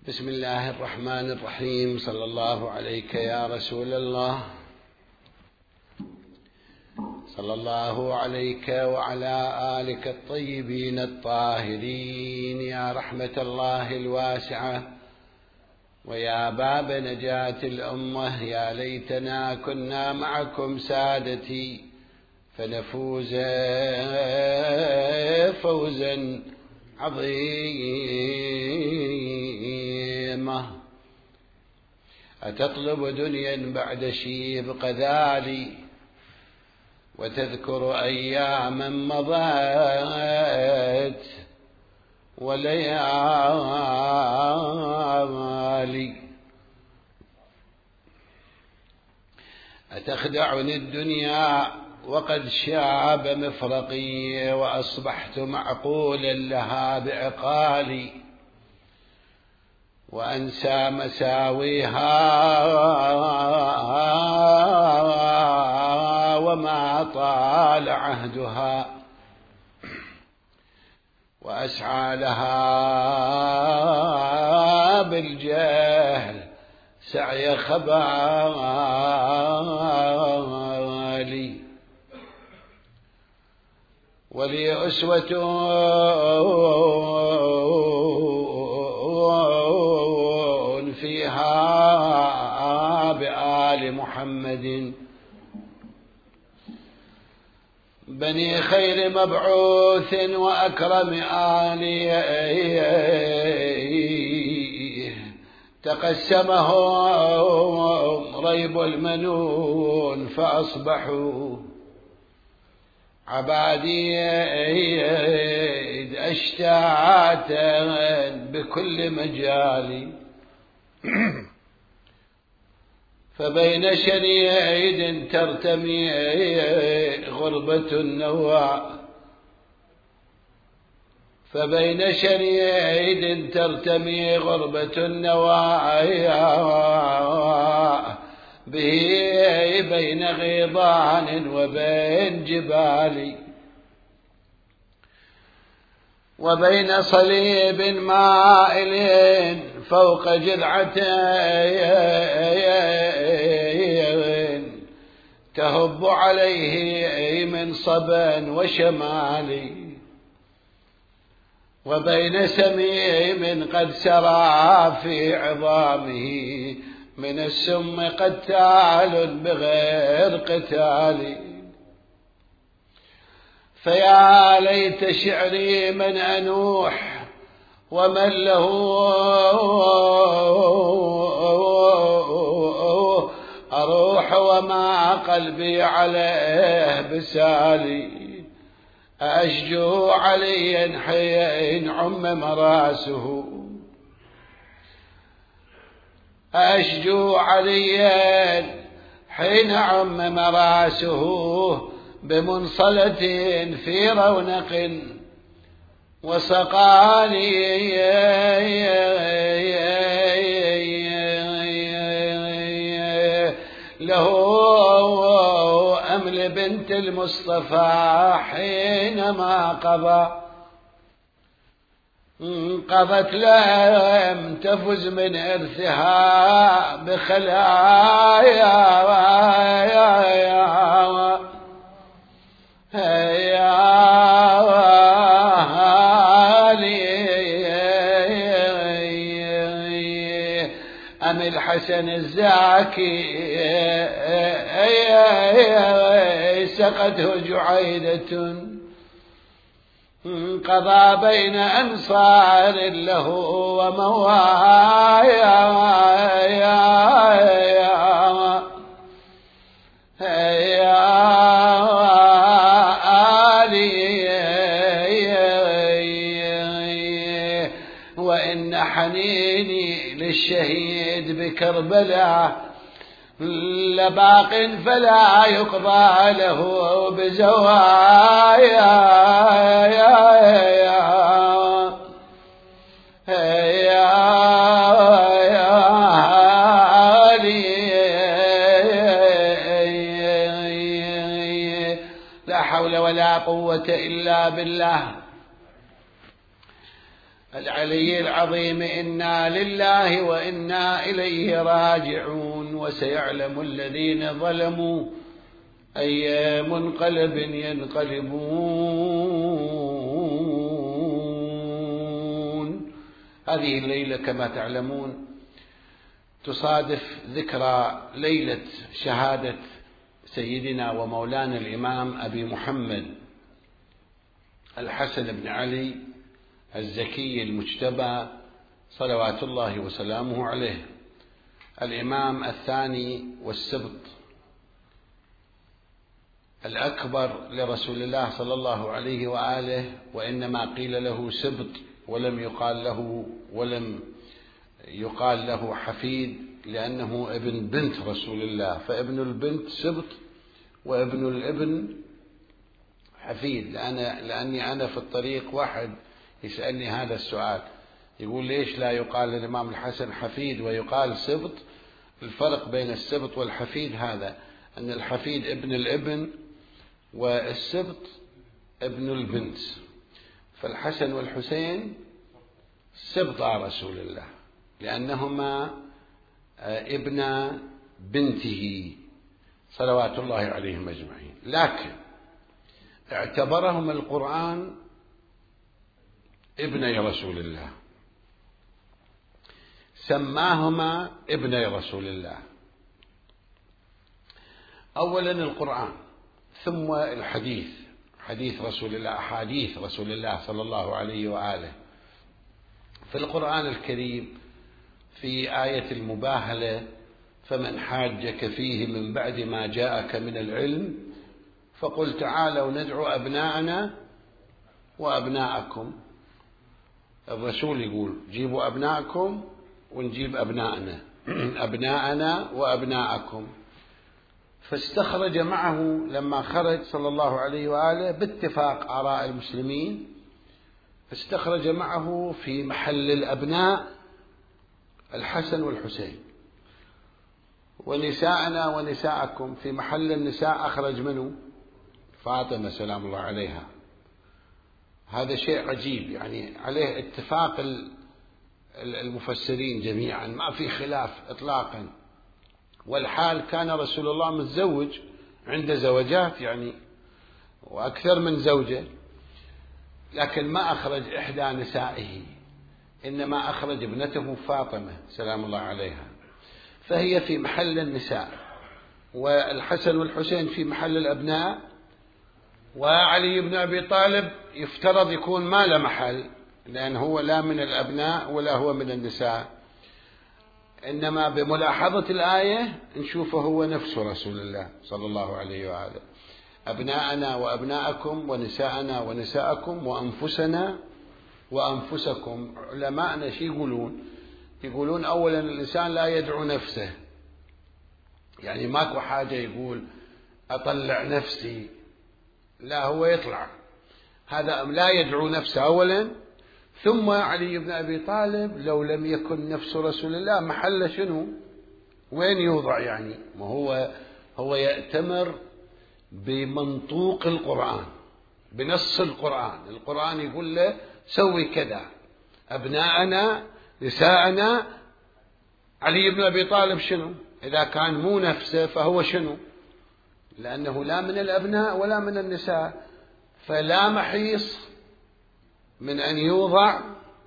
بسم الله الرحمن الرحيم. صلى الله عليك يا رسول الله، صلى الله عليك وعلى آلك الطيبين الطاهرين يا رحمة الله الواسعة ويا باب نجاة الأمة. يا ليتنا كنا معكم سادتي فنفوز فوزا عظيمة. أتطلب دنيا بعد شيب قذالي وتذكر أياما مضت وليالي. أتخدعني الدنيا وقد شاب مفرقي وأصبحت معقولا لها بعقالي، وأنسى مساويها وما طال عهدها، وأسعى لها بالجهل سعي خبالي. ولي أسوة فيها بآل محمد بني خير مبعوث وأكرم آلي، تقسمهم ريب المنون فأصبحوا عبادي أشتاتا بكل مجال. فبين شريد ترتمي غربة النوى، فبين شريد ترتمي غربة النوى به بين غيضان وبين جبال، وبين صليب مائل فوق جذعتين تهب عليه من صبا وشمال، وبين سميم قد سرى في عظامه من السم قتال بغير قتال. فيا ليت شعري من أنوح ومن له أروح وما قلبي عليه بسالي. أشجو عليا حين عم مراسه، أشجو عليا حين عم مراسه بمنصلة في رونق وسقاني له أمل بنت المصطفى حينما قضت لم تفز من إرثها بخلايا أم الحسن الزاكي سقته جعيدة قضى بين أنصار له وموايا وإن حنيني للشهيد بكربلاء لباق فلا يقضى له بزوايا لا حول ولا قوة إلا بالله. العلي العظيم: إنا لله وإنا إليه راجعون وسيعلم الذين ظلموا أي منقلب ينقلبون. هذه الليلة كما تعلمون تصادف ذكرى ليلة شهادة سيدنا ومولانا الإمام أبي محمد الحسن بن علي الزكي المجتبى صلوات الله وسلامه عليه، الإمام الثاني والسبط الأكبر لرسول الله صلى الله عليه وآله، وإنما قيل له سبط ولم يقال له حفيد، لأنه ابن بنت رسول الله، فابن البنت سبط وابن الابن حفيد. لأني أنا في الطريق واحد يسألني هذا السؤال، يقول: ليش لا يقال للإمام الحسن حفيد ويقال سبط؟ الفرق بين السبط والحفيد هذا، أن الحفيد ابن الابن والسبط ابن البنت، فالحسن والحسين سبطا رسول الله لأنهما ابن بنته صلوات الله عليهم أجمعين. لكن اعتبرهم القرآن ابني رسول الله، سماهما ابني رسول الله. أولا القرآن، ثم الحديث، حديث رسول الله، أحاديث رسول الله صلى الله عليه وآله. في القرآن الكريم في آية المباهلة: فمن حاجك فيه من بعد ما جاءك من العلم فقل تعالوا ندعو أبناءنا وأبناءكم. الرسول يقول: جيبوا أبناءكم ونجيب أبناءنا، أبناءنا وأبناءكم. فاستخرج معه لما خرج صلى الله عليه وآله باتفاق آراء المسلمين، استخرج معه في محل الأبناء الحسن والحسين، ونساءنا ونساءكم في محل النساء أخرج منه فاطمة سلام الله عليها. هذا شيء عجيب، يعني عليه اتفاق المفسرين جميعا، ما في خلاف إطلاقا. والحال كان رسول الله متزوج، عنده زوجات يعني وأكثر من زوجة، لكن ما أخرج إحدى نسائه، إنما أخرج ابنته فاطمة سلام الله عليها، فهي في محل النساء، والحسن والحسين في محل الأبناء، وعلي بن أبي طالب يفترض يكون ما له محل، لأن هو لا من الأبناء ولا هو من النساء، إنما بملاحظة الآية نشوفه هو نفس رسول الله صلى الله عليه وآله: أبناءنا وأبناءكم ونساءنا ونساءكم وأنفسنا وأنفسكم. علماءنا شي يقولون أولا الإنسان لا يدعو نفسه، يعني ماكو حاجة يقول أطلع نفسي، لا، هو يطلع، هذا لا يدعو نفسه أولا. ثم علي بن أبي طالب لو لم يكن نفس رسول الله محل شنو؟ وين يوضع يعني؟ ما هو يأتمر بمنطوق القرآن، بنص القرآن يقول له سوي كذا، أبناءنا نساءنا. علي بن أبي طالب شنو؟ إذا كان مو نفسه فهو شنو؟ لأنه لا من الأبناء ولا من النساء، فلا محيص من أن يوضع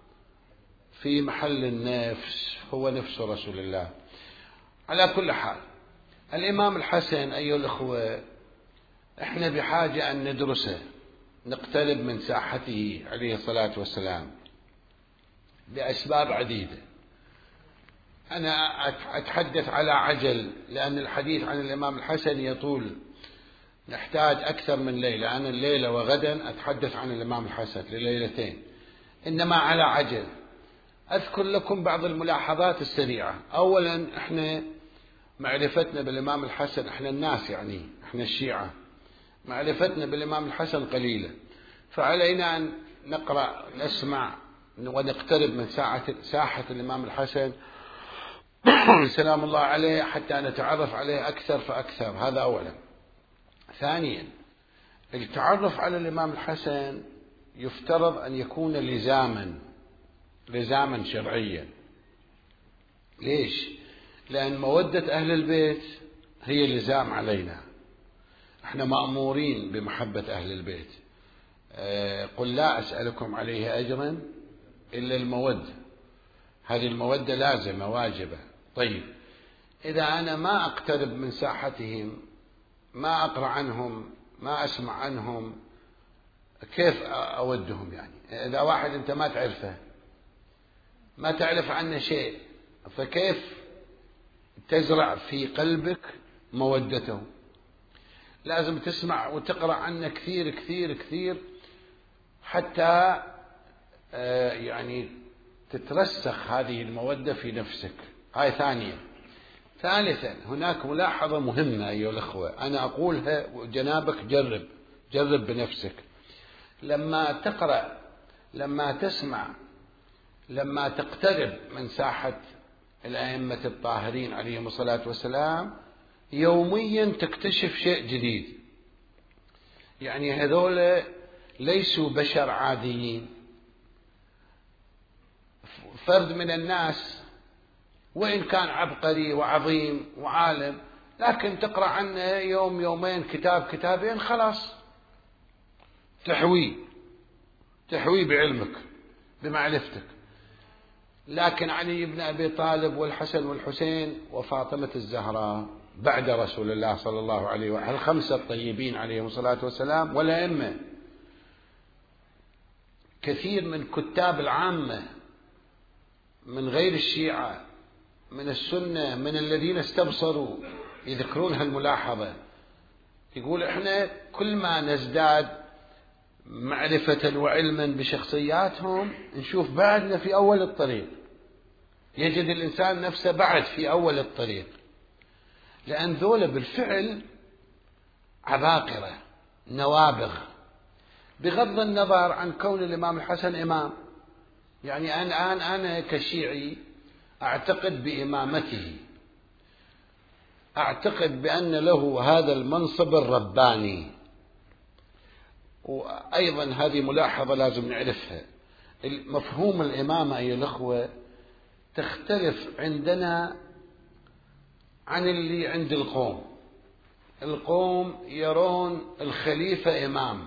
في محل النفس، هو نفس رسول الله. على كل حال، الإمام الحسن أيها الأخوة إحنا بحاجة أن ندرسه، نقترب من ساحته عليه الصلاة والسلام لأسباب عديدة. أنا أتحدث على عجل، لأن الحديث عن الإمام الحسن يطول، نحتاج أكثر من ليلة، أنا الليلة وغدا أتحدث عن الإمام الحسن لليلتين، إنما على عجل. أذكر لكم بعض الملاحظات السريعة. أولا إحنا معرفتنا بالإمام الحسن، إحنا الناس يعني إحنا الشيعة معرفتنا بالإمام الحسن قليلة، فعلينا أن نقرأ نسمع ونقترب من ساحة الإمام الحسن سلام الله عليه حتى نتعرف عليه أكثر فأكثر. هذا أولا. ثانيا، التعرف على الإمام الحسن يفترض أن يكون لزاما، لزاما شرعيا. ليش؟ لأن مودة أهل البيت هي لزام علينا، احنا مأمورين بمحبة أهل البيت. قل لا أسألكم عليه أجرا إلا المودة، هذه المودة لازمة واجبة. طيب إذا أنا ما أقترب من ساحتهم، ما أقرأ عنهم، ما أسمع عنهم، كيف أودهم؟ يعني إذا واحد أنت ما تعرفه، ما تعرف عنه شيء، فكيف تزرع في قلبك مودته؟ لازم تسمع وتقرأ عنه كثير كثير كثير حتى يعني تترسخ هذه المودة في نفسك. هاي ثانيا. ثالثا، هناك ملاحظة مهمة أيها الأخوة أنا أقولها وجنابك جرب بنفسك. لما تقرأ، لما تسمع، لما تقترب من ساحة الأئمة الطاهرين عليهم الصلاة والسلام، يوميا تكتشف شيء جديد. يعني هذول ليسوا بشر عاديين، فرد من الناس، وإن كان عبقري وعظيم وعالم، لكن تقرأ عنه يوم يومين كتاب كتابين خلاص تحوي بعلمك بمعرفتك. لكن علي بن أبي طالب والحسن والحسين وفاطمة الزهراء بعد رسول الله صلى الله عليه وسلم، الخمسة الطيبين عليهم الصلاة والسلام والأئمة، كثير من كتاب العامة من غير الشيعة، من السنة، من الذين استبصروا، يذكرون هالملاحظة. يقول احنا كل ما نزداد معرفة وعلما بشخصياتهم نشوف بعدنا في أول الطريق، يجد الإنسان نفسه بعد في أول الطريق، لأن ذولا بالفعل عباقرة نوابغ، بغض النظر عن كون الإمام الحسن إمام. يعني أنا كشيعي أعتقد بإمامته، أعتقد بأن له هذا المنصب الرباني. وأيضا هذه ملاحظة لازم نعرفها، مفهوم الإمامة أيها الأخوة تختلف عندنا عن اللي عند القوم. القوم يرون الخليفة إمام،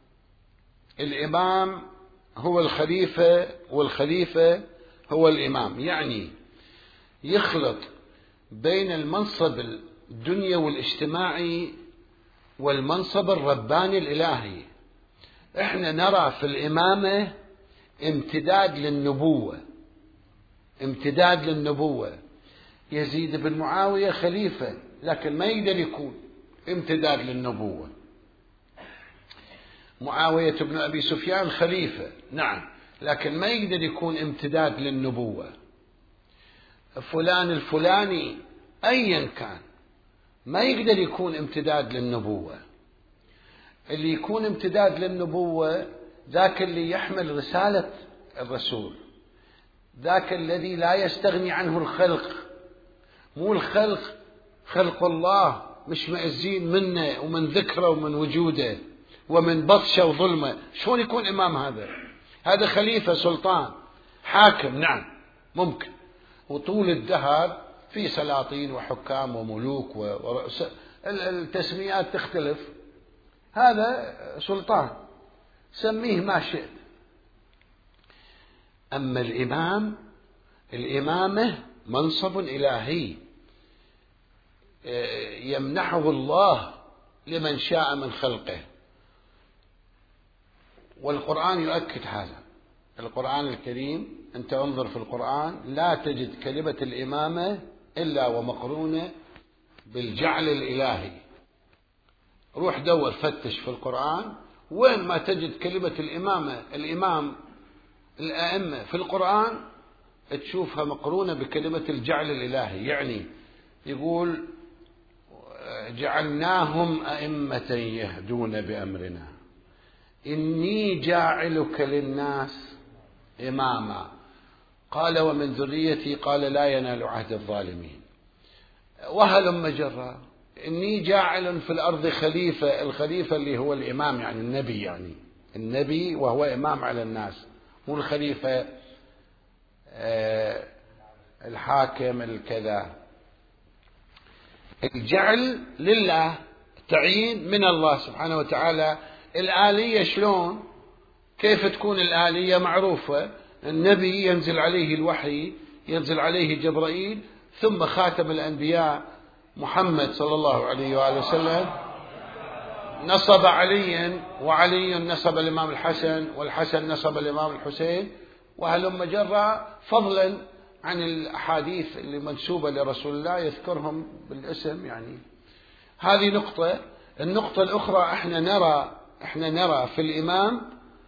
الإمام هو الخليفة والخليفة هو الإمام، يعني يخلط بين المنصب الدنيوي والاجتماعي والمنصب الرباني الإلهي. احنا نرى في الإمامة امتداد للنبوة. يزيد بن معاوية خليفة لكن ما يقدر يكون امتداد للنبوة. معاوية بن أبي سفيان خليفة نعم، لكن ما يقدر يكون امتداد للنبوة. فلان الفلاني أيا كان ما يقدر يكون امتداد للنبوة. اللي يكون امتداد للنبوة ذاك اللي يحمل رسالة الرسول، ذاك الذي لا يستغني عنه الخلق، مو الخلق خلق الله مش مأزين منه ومن ذكره ومن وجوده ومن بطشه وظلمه. شلون يكون إمام؟ هذا خليفة، سلطان، حاكم نعم ممكن، وطول الدهر في سلاطين وحكام وملوك ورؤساء، التسميات تختلف، هذا سلطان سميه ما شئت. أما الإمامة منصب إلهي يمنحه الله لمن شاء من خلقه، والقرآن يؤكد هذا. القرآن الكريم أنت انظر في القرآن لا تجد كلمة الإمامة إلا ومقرونة بالجعل الإلهي. روح دور فتش في القرآن وين ما تجد كلمة الإمامة، الأئمة في القرآن تشوفها مقرونة بكلمة الجعل الإلهي. يعني يقول جعلناهم أئمة يهدون بأمرنا إني جاعلك للناس إماما، قال ومن ذريتي قال لا ينال عهد الظالمين. وهلم جرا إني جاعل في الأرض خليفة، الخليفة اللي هو الإمام يعني، النبي، يعني النبي وهو إمام على الناس، مو الخليفة. الخليفة اللي هو الإمام يعني النبي، يعني النبي وهو إمام على الناس، مو الخليفة. الخليفة اللي هو الإمام يعني النبي، يعني النبي وهو إمام على الناس، مو الخليفة الحاكم الكذا. الجعل لله، تعيين من الله سبحانه وتعالى. الآلية شلون؟ كيف تكون الآلية؟ معروفة، النبي ينزل عليه الوحي، ينزل عليه جبرائيل، ثم خاتم الأنبياء محمد صلى الله عليه وآله وسلم نصب عليا، وعلي نصب الإمام الحسن، والحسن نصب الإمام الحسين، وهلم جرى، فضلا عن الأحاديث اللي منسوبة لرسول الله يذكرهم بالاسم. يعني هذه نقطة. النقطة الأخرى، احنا نرى في الإمام،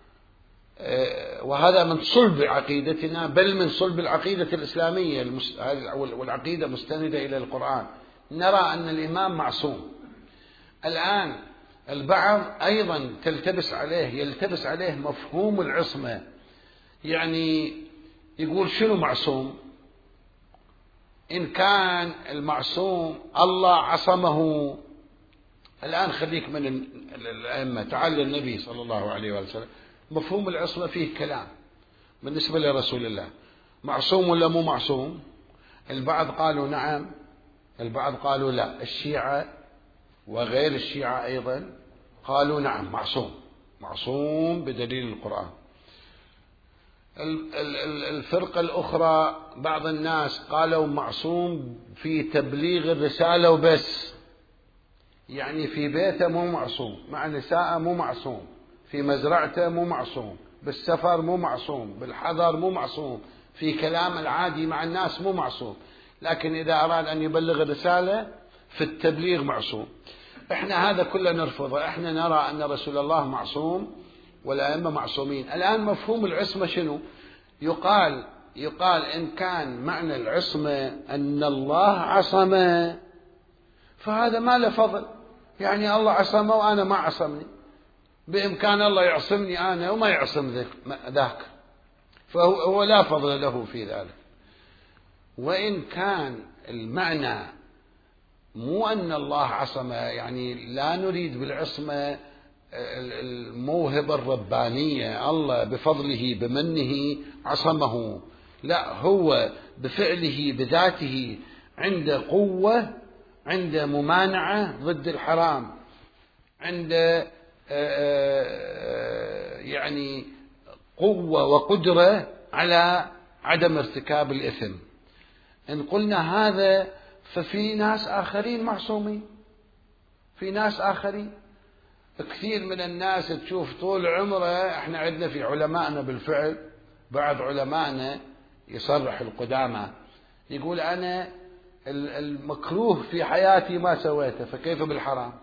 وهذا من صلب عقيدتنا، بل من صلب العقيدة الإسلامية والعقيدة مستندة إلى القرآن، نرى أن الإمام معصوم. الآن البعض أيضا يلتبس عليه مفهوم العصمة، يعني يقول شنو معصوم؟ إن كان المعصوم الله عصمه. الآن خليك من الأئمة، تعال للنبي صلى الله عليه وسلم، مفهوم العصمة فيه كلام بالنسبة لرسول الله، معصوم ولا مو معصوم؟ البعض قالوا نعم، البعض قالوا لا. الشيعة وغير الشيعة أيضا قالوا نعم، معصوم بدليل القرآن. الفرقة الأخرى بعض الناس قالوا معصوم في تبليغ الرسالة وبس، يعني في بيته مو معصوم، مع نساءه مو معصوم، في مزرعته مو معصوم، بالسفر مو معصوم، بالحضر مو معصوم، في كلام العادي مع الناس مو معصوم، لكن إذا أراد أن يبلغ الرسالة في التبليغ معصوم. احنا هذا كله نرفضه، احنا نرى أن رسول الله معصوم والأئمة معصومين. الآن مفهوم العصمة شنو؟ يقال إن كان معنى العصمة أن الله عصمه، فهذا ما له فضل، يعني الله عصمه وأنا ما عصمني، بإمكان الله يعصمني أنا وما يعصم ذاك، فهو لا فضل له في ذلك. وإن كان المعنى مو أن الله عصمه، يعني لا نريد بالعصمة الموهبة الربانية، الله بفضله بمنه عصمه، لا، هو بفعله بذاته عنده قوة، عنده ممانعة ضد الحرام، عنده يعني قوة وقدرة على عدم ارتكاب الإثم. إن قلنا هذا ففي ناس آخرين معصومين، في ناس آخرين. كثير من الناس تشوف طول عمره، احنا عندنا في علمائنا بالفعل بعض علمائنا يصرح القدامى يقول أنا المكروه في حياتي ما سويته، فكيف بالحرام؟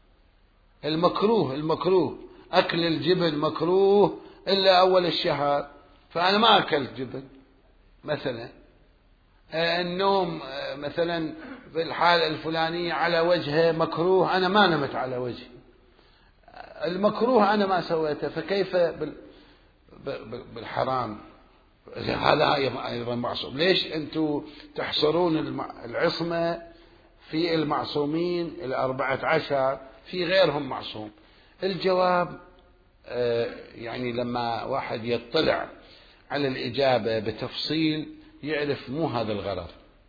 المكروه أكل الجبن مكروه إلا أول الشهر، فأنا ما أكلت جبن مثلا. النوم مثلا بالحالة الفلانية على وجهه مكروه، أنا ما نمت على وجهي، المكروه أنا ما سويته، فكيف بالحرام؟ هذا أيضا معصوم. ليش أنتم تحصرون العصمة في المعصومين 14؟ في غيرهم معصوم. الجواب يعني لما واحد يطلع على الإجابة بتفصيل يعرف مو هذا الغرض.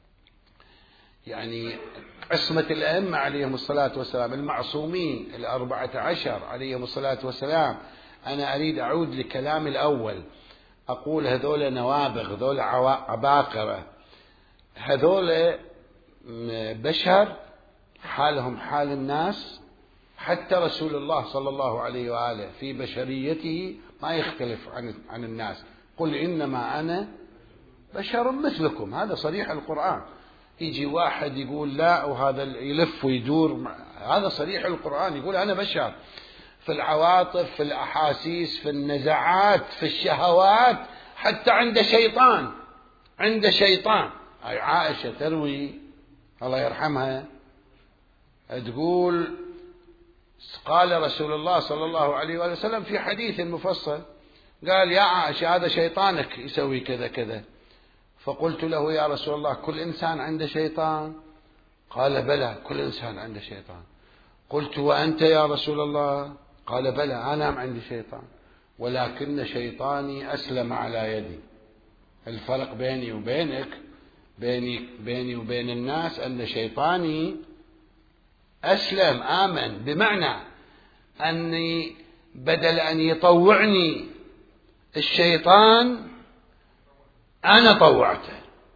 يعني عصمة الأئمة عليهم الصلاة والسلام، المعصومين 14 عليهم الصلاة والسلام، أنا أريد أعود لكلامي الأول، أقول هذول نوابغ، هذول عباقرة، هذول بشر حالهم حال الناس. حتى رسول الله صلى الله عليه وآله في بشريته ما يختلف عن الناس، قل إنما أنا بشر مثلكم، هذا صريح القرآن. يجي واحد يقول لا وهذا يلف ويدور، هذا صريح القرآن، يقول أنا بشر في العواطف، في الأحاسيس، في النزعات، في الشهوات، حتى عند شيطان. عائشة تروي الله يرحمها تقول قال رسول الله صلى الله عليه وسلم في حديث مفصل، قال يا عائشة هذا شيطانك يسوي كذا كذا. فقلت له يا رسول الله كل إنسان عنده شيطان؟ قال بلى كل إنسان عنده شيطان. قلت وأنت يا رسول الله؟ قال بلى أنا عندي شيطان، ولكن شيطاني أسلم على يدي. الفرق بيني وبينك، بيني وبين الناس، أن شيطاني أسلم آمن، بمعنى أني بدل أن يطوعني الشيطان أنا طوعته،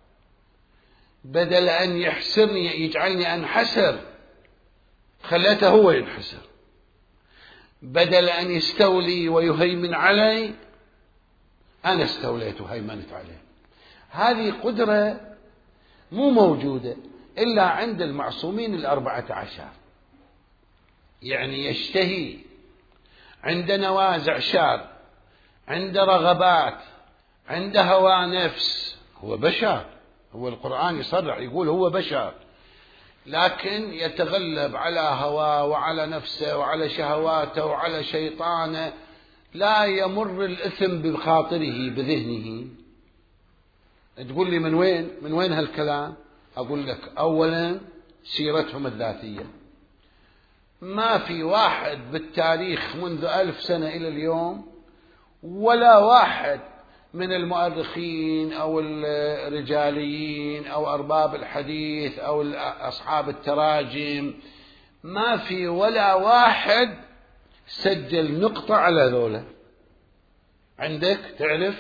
بدل أن يحسرني يجعلني أنحسر خليته هو ينحسر، بدل أن يستولي ويهيمن علي أنا استوليت وهيمنت عليه. هذه قدرة مو موجودة إلا عند المعصومين 14، يعني يشتهي، عند نوازع شار، عند رغبات، عند هوى نفس. هو بشر، هو القرآن يصرح يقول هو بشر، لكن يتغلب على هواه وعلى نفسه وعلى شهواته وعلى شيطانه. لا يمر الإثم بخاطره بذهنه. تقول لي من وين هالكلام؟ أقول لك أولا سيرتهم الذاتية. ما في واحد بالتاريخ منذ 1000 سنة إلى اليوم، ولا واحد من المؤرخين أو الرجاليين أو أرباب الحديث أو أصحاب التراجم، ما في ولا واحد سجل نقطة على ذولا. عندك تعرف؟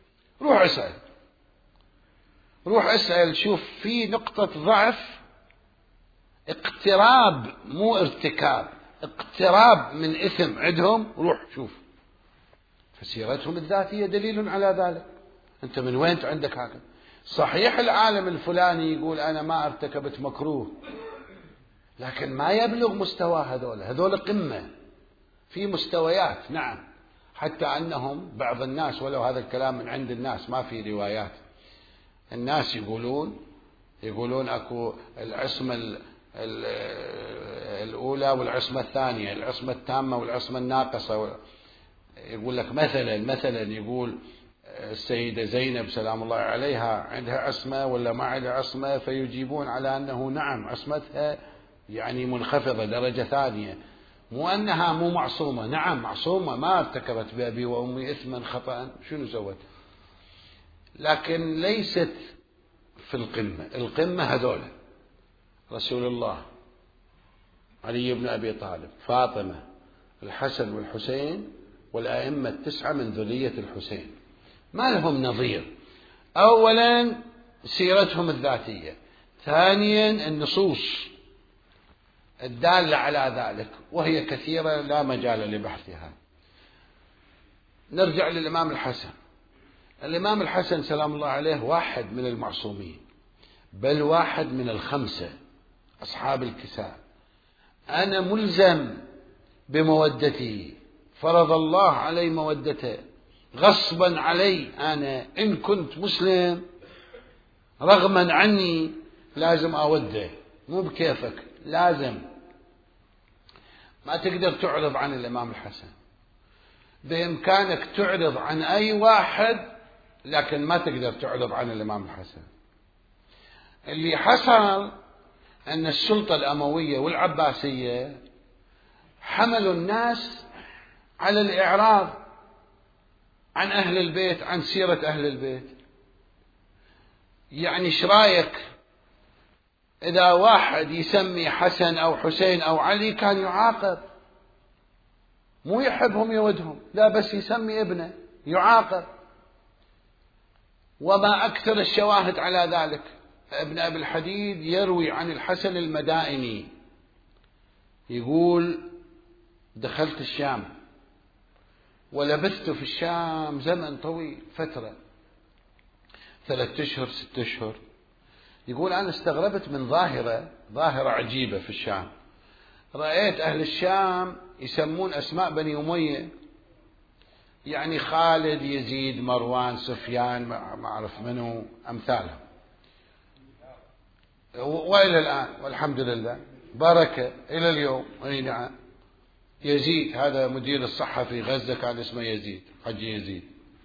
روح اسأل شوف في نقطة ضعف، اقتراب مو ارتكاب، اقتراب من إثم عندهم، روح شوف. فسيرتهم الذاتية دليل على ذلك. أنت من وين عندك هذا؟ صحيح العالم الفلاني يقول أنا ما ارتكبت مكروه، لكن ما يبلغ مستوى هذول قمة في مستويات. نعم، حتى أنهم بعض الناس، ولو هذا الكلام من عند الناس ما في روايات، الناس يقولون أكو العصمة الأولى والعصمة الثانية، العصمة التامة والعصمة الناقصة. يقول لك مثلا يقول السيدة زينب سلام الله عليها عندها عصمة ولا ما عندها عصمة، فيجيبون على أنه نعم عصمتها يعني منخفضة درجة ثانية، مو أنها مو معصومة. نعم معصومة، ما ارتكبت بأبي وأمي إثما خطأ، شنو سوت؟ لكن ليست في القمة هذول رسول الله، علي بن أبي طالب، فاطمة، الحسن والحسين، والأئمة 9 من ذرية الحسين، ما لهم نظير. أولا سيرتهم الذاتية، ثانيا النصوص الدالة على ذلك، وهي كثيرة لا مجال لبحثها. نرجع للإمام الحسن. الإمام الحسن سلام الله عليه واحد من المعصومين، بل واحد من 5 أصحاب الكساء. أنا ملزم بمودته، فرض الله علي مودته غصبا علي. أنا إن كنت مسلم رغما عني لازم أوده، مو بكيفك، لازم. ما تقدر تعرض عن الإمام الحسن، بإمكانك تعرض عن أي واحد، لكن ما تقدر تعرض عن الإمام الحسن. اللي حصل أن السلطة الأموية والعباسية حملوا الناس على الإعراض عن أهل البيت، عن سيرة أهل البيت. يعني شرايك إذا واحد يسمي حسن أو حسين أو علي كان يعاقب، مو يحبهم يودهم، لا بس يسمي ابنه يعاقب. وما أكثر الشواهد على ذلك. ابن أبي الحديد يروي عن الحسن المدائني يقول دخلت الشام ولبثت في الشام زمن طويل، فترة 3 أشهر 6 أشهر. يقول أنا استغربت من ظاهرة عجيبة في الشام. رأيت أهل الشام يسمون أسماء بني أمية، يعني خالد، يزيد، مروان، سفيان، ما أعرف منه أمثالهم، وإلى الآن والحمد لله بركة إلى اليوم. أي نعم، يزيد هذا مدير الصحة في غزة كان اسمه يزيد، حجي يزيد.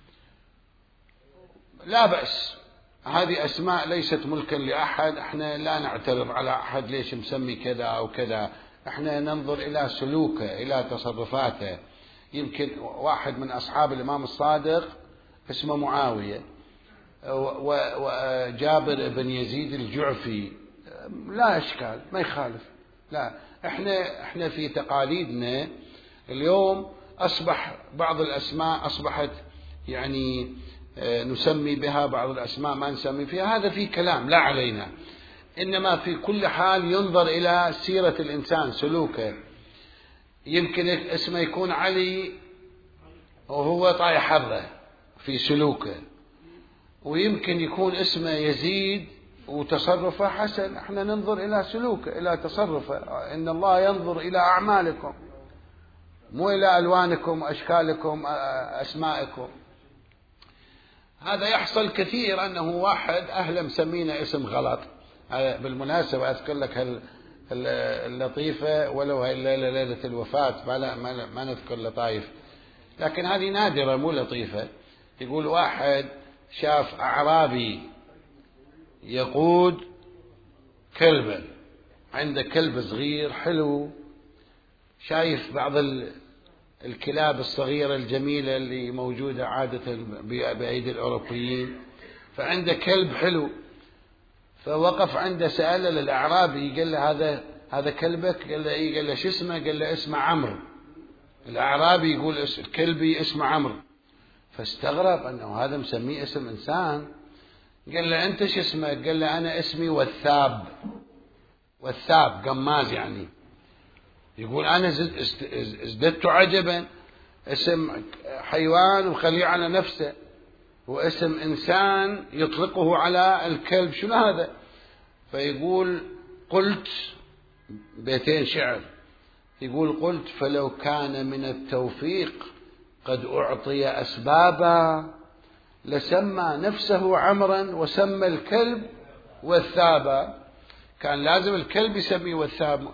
لا بأس، هذه أسماء ليست ملكا لأحد، احنا لا نعترض على أحد ليش مسمي كذا أو كذا، احنا ننظر إلى سلوكه إلى تصرفاته. يمكن واحد من أصحاب الإمام الصادق اسمه معاوية، وجابر بن يزيد الجعفي، لا إشكال، ما يخالف. لا، احنا في تقاليدنا اليوم أصبح بعض الأسماء أصبحت يعني نسمي بها، بعض الأسماء ما نسمي فيها، هذا في كلام لا علينا. إنما في كل حال ينظر إلى سيرة الإنسان، سلوكه. يمكن اسمه يكون علي وهو طايح حظه في سلوكه، ويمكن يكون اسمه يزيد وتصرفه حسن. احنا ننظر إلى سلوكه، إلى تصرفه. إن الله ينظر إلى أعمالكم مو إلى ألوانكم وأشكالكم أسمائكم. هذا يحصل كثير، أنه واحد أهله مسمينه اسم غلط. بالمناسبة أذكر لك اللطيفة، ولو هي الليلة ليلة الوفاة ما نذكر لطائف، لكن هذه نادرة مو لطيفة. يقول واحد شاف أعرابي يقود كلبا، عنده كلب صغير حلو، شايف بعض الكلاب الصغيرة الجميلة اللي موجودة عادة بأيدي الأوروبيين، فعنده كلب حلو، فوقف عنده سأله للأعرابي، قال له هذا كلبك؟ قال له إيه. قال له شو اسمه؟ قال له اسمه عمرو. الأعرابي يقول كلبي اسمه عمرو، فاستغرب أنه هذا مسميه اسم إنسان. قال له أنت شو اسمك؟ قال له أنا اسمي وثاب. وثاب قماز يعني. يقول أنا ازددت عجبا، اسم حيوان وخليه على نفسه، واسم إنسان يطلقه على الكلب، شنو هذا؟ فيقول قلت بيتين شعر، يقول قلت فلو كان من التوفيق قد أعطي أسبابا لسمى نفسه عمرا وسمى الكلب وثابا. كان لازم الكلب يسميه وثاب.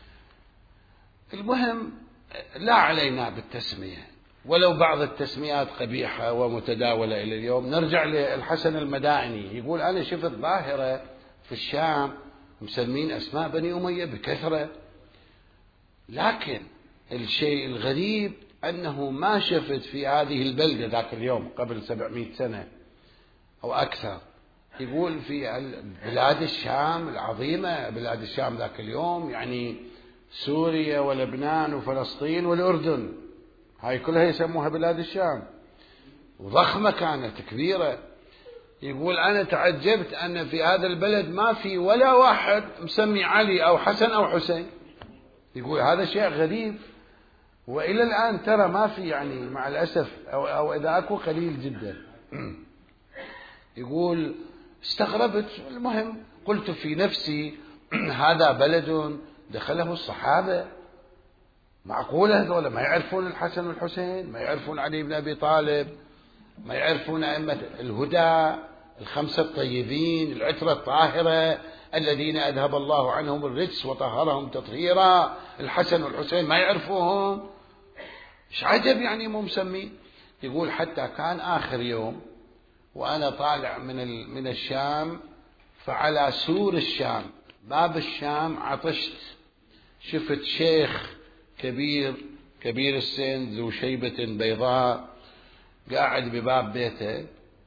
المهم لا علينا بالتسمية، ولو بعض التسميات قبيحة ومتداولة إلى اليوم. نرجع للحسن المدائني، يقول أنا شفت ظاهرة في الشام مسمين أسماء بني أمية بكثرة، لكن الشيء الغريب أنه ما شفت في هذه البلدة ذاك اليوم قبل 700 سنة أو أكثر. يقول في بلاد الشام العظيمة، بلاد الشام ذاك اليوم يعني سوريا ولبنان وفلسطين والأردن، هاي كلها يسموها بلاد الشام، وضخمة كانت كبيرة. يقول أنا تعجبت أن في هذا البلد ما في ولا واحد مسمي علي أو حسن أو حسين. يقول هذا شيء غريب، وإلى الآن ترى ما في، يعني مع الأسف، أو إذا أكو قليل جدا. يقول استغربت. المهم قلت في نفسي هذا بلد دخله الصحابة، معقولة هذول ما يعرفون الحسن والحسين، ما يعرفون علي بن أبي طالب، ما يعرفون أئمة الهدى الخمسة الطيبين العترة الطاهرة الذين أذهب الله عنهم الرجس وطهرهم تطهيرا، الحسن والحسين ما يعرفوهم؟ إيش عجب يعني مو مسمين. يقول حتى كان آخر يوم وأنا طالع من الشام، فعلى سور الشام باب الشام عطشت، شفت شيخ كبير السن ذو شيبة بيضاء قاعد بباب بيته،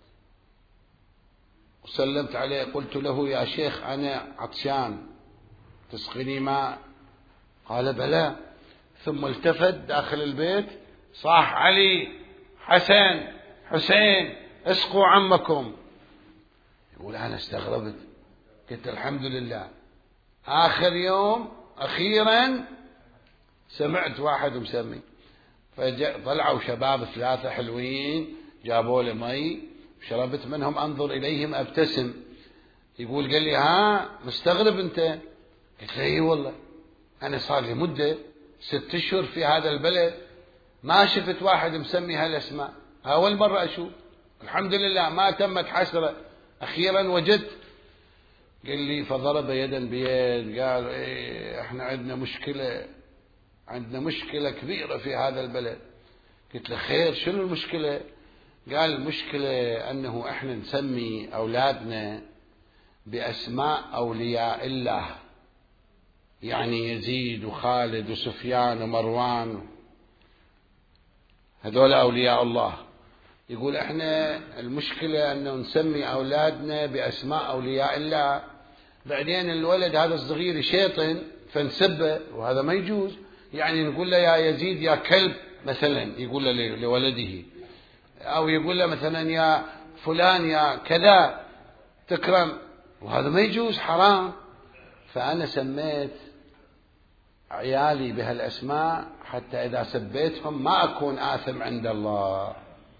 وسلمت عليه قلت له يا شيخ أنا عطشان تسقني ماء؟ قال بلى. ثم التفت داخل البيت صاح علي حسن حسين اسقوا عمكم. يقول أنا استغربت، قلت الحمد لله آخر يوم أخيرا سمعت واحد مسمي. فطلعوا شباب 3 حلوين جابوا لي مي شربت منهم، أنظر إليهم أبتسم. يقول قال لي ها مستغرب أنت؟ قلت له إي والله أنا صار لي مدة 6 أشهر في هذا البلد ما شفت واحد مسمي هالأسماء، أول مرة أشوف. الحمد لله ما تمت حسرة، أخيرا وجدت. قال لي فضرب يدا بيد، قال إيه احنا عندنا مشكلة كبيرة في هذا البلد. قلت له خير شنو المشكلة؟ قال المشكلة أنه احنا نسمي أولادنا بأسماء أولياء الله، يعني يزيد وخالد وسفيان ومروان، هذول أولياء الله. يقول احنا المشكلة انه نسمي اولادنا باسماء اولياء الله، بعدين الولد هذا الصغير يشيطن فنسبه، وهذا ما يجوز. يعني نقول له يا يزيد يا كلب مثلا، يقول له لولده، او يقول له مثلا يا فلان يا كذا تكرم، وهذا ما يجوز، حرام. فأنا سميت عيالي بهالأسماء حتى إذا سبيتهم ما أكون آثم عند الله.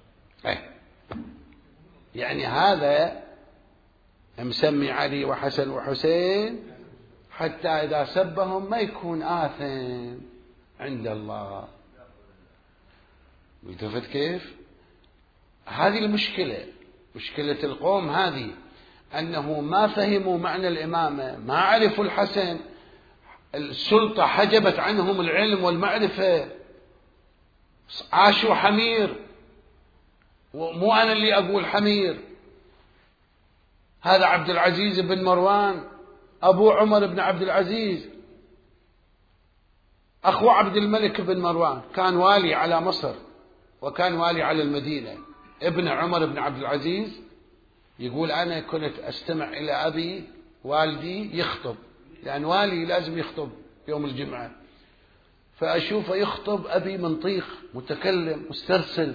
يعني هذا مسمي علي وحسن وحسين حتى إذا سبهم ما يكون آثم عند الله. التفت كيف؟ هذه المشكلة، مشكلة القوم هذه، أنه ما فهموا معنى الإمامة، ما عرفوا الحسن، السلطة حجبت عنهم العلم والمعرفة، عاشوا حمير. ومو أنا اللي أقول حمير، هذا عبد العزيز بن مروان أبو عمر بن عبد العزيز أخو عبد الملك بن مروان، كان والي على مصر وكان والي على المدينة. ابن عمر بن عبد العزيز يقول أنا كنت أستمع إلى أبي والدي يخطب، لأن والي لازم يخطب يوم الجمعة، فأشوفه يخطب أبي منطيق متكلم مسترسل،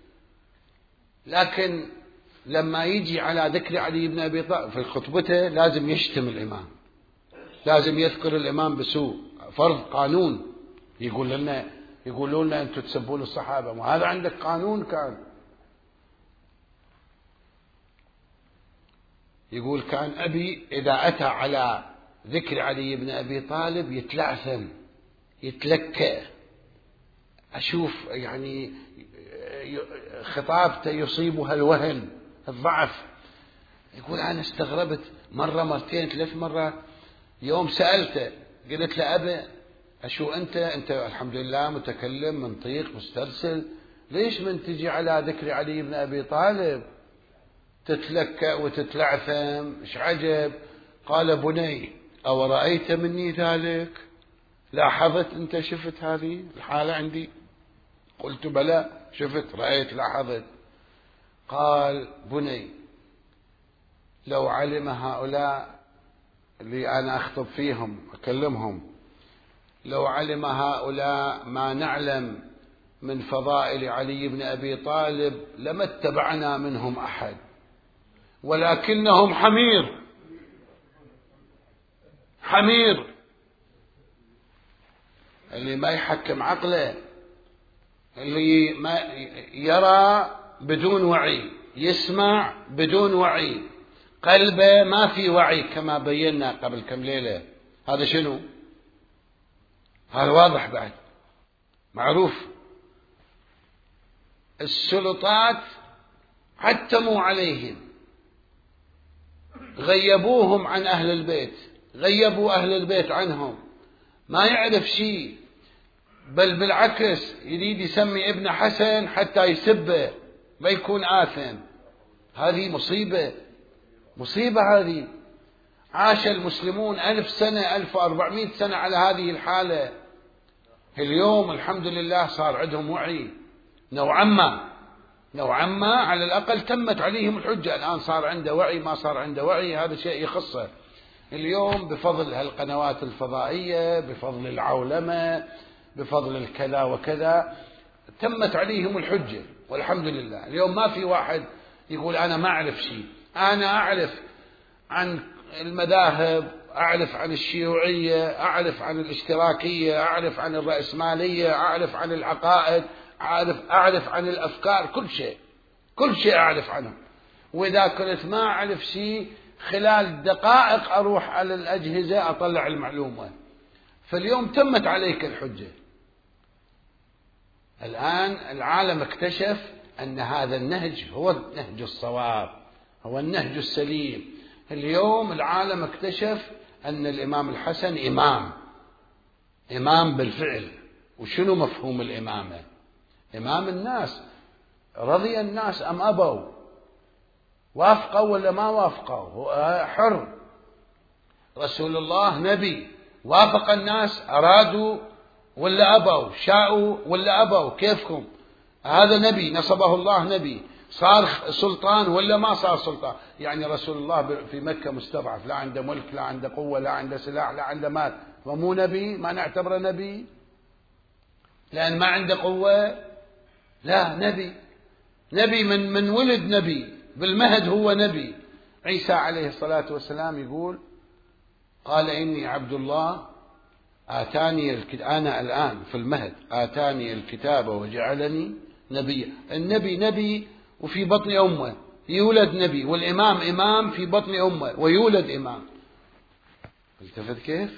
لكن لما يجي على ذكر علي بن أبي طالب في خطبته لازم يشتم الإمام، لازم يذكر الإمام بسوء، فرض قانون. يقولون لنا أنتم تسبون الصحابة، وهذا عندك قانون. كان يقول كان أبي إذا أتى على ذكر علي بن أبي طالب يتلعثم يتلكى، أشوف يعني خطابته يصيبها الوهن الضعف. يقول أنا استغربت مرة مرتين ثلاث مرات، يوم سألته قلت له أبا أشو أنت الحمد لله متكلم منطيق مسترسل، ليش من تجي على ذكر علي بن أبي طالب تتلكأ وتتلعثم؟ إيش عجب؟ قال بني أو رأيت مني ذلك؟ لاحظت أنت شفت هذه الحالة عندي؟ قلت بلى شفت رأيت لاحظت. قال بني لو علم هؤلاء اللي أنا أخطب فيهم أكلمهم، لو علم هؤلاء ما نعلم من فضائل علي بن أبي طالب لما اتبعنا منهم أحد، ولكنهم حمير اللي ما يحكم عقله، اللي ما يرى بدون وعي، يسمع بدون وعي، قلبه ما في وعي كما بينا قبل كم ليلة. هذا شنو؟ هذا واضح بعد معروف. السلطات حتموا عليهم، غيبوهم عن أهل البيت، غيبوا أهل البيت عنهم، ما يعرف شيء، بل بالعكس يريد يسمي ابن حسن حتى يسبه ما يكون آثم. هذه مصيبة هذه. عاش المسلمون 1000 سنة 1400 سنة على هذه الحالة. اليوم الحمد لله صار عندهم وعي نوعا ما على الأقل تمت عليهم الحجة. الآن صار عنده وعي، ما صار عنده وعي هذا شيء يخصه. اليوم بفضل هالقنوات الفضائية، بفضل العولمة، بفضل الكذا وكذا، تمت عليهم الحجة والحمد لله. اليوم ما في واحد يقول أنا ما أعرف شيء. أنا أعرف عن المذاهب، أعرف عن الشيوعية، أعرف عن الاشتراكية، أعرف عن الرأسمالية، أعرف عن العقائد، أعرف عن الأفكار، كل شيء أعرف عنه. وإذا كنت ما أعرف شيء خلال دقائق أروح على الأجهزة أطلع المعلومة. فاليوم تمت عليك الحجة. الآن العالم اكتشف أن هذا النهج هو النهج الصواب، هو النهج السليم. اليوم العالم اكتشف أن الإمام الحسن إمام بالفعل. وشنو مفهوم الإمامة؟ إمام الناس، رضي الناس أم أبوا، وافقوا ولا ما وافقوا، هو حر. رسول الله نبي، وافق الناس أرادوا ولا أبوا، شاءوا ولا أبوا، كيفكم؟ هذا نبي نصبه الله نبي، صار سلطان ولا ما صار سلطان؟ يعني رسول الله في مكة مستضعف، لا عنده ملك، لا عنده قوة، لا عنده سلاح، لا عنده مال، ومو نبي؟ ما نعتبره نبي لأن ما عنده قوة؟ لا، نبي من ولد نبي، بالمهد هو نبي. عيسى عليه الصلاة والسلام يقول قال إني عبد الله آتاني الكتاب، أنا الآن في المهد آتاني الكتاب وجعلني نبيا. النبي نبي وفي بطن أمه يولد نبي، والإمام إمام في بطن أمه ويولد إمام. التفت كيف؟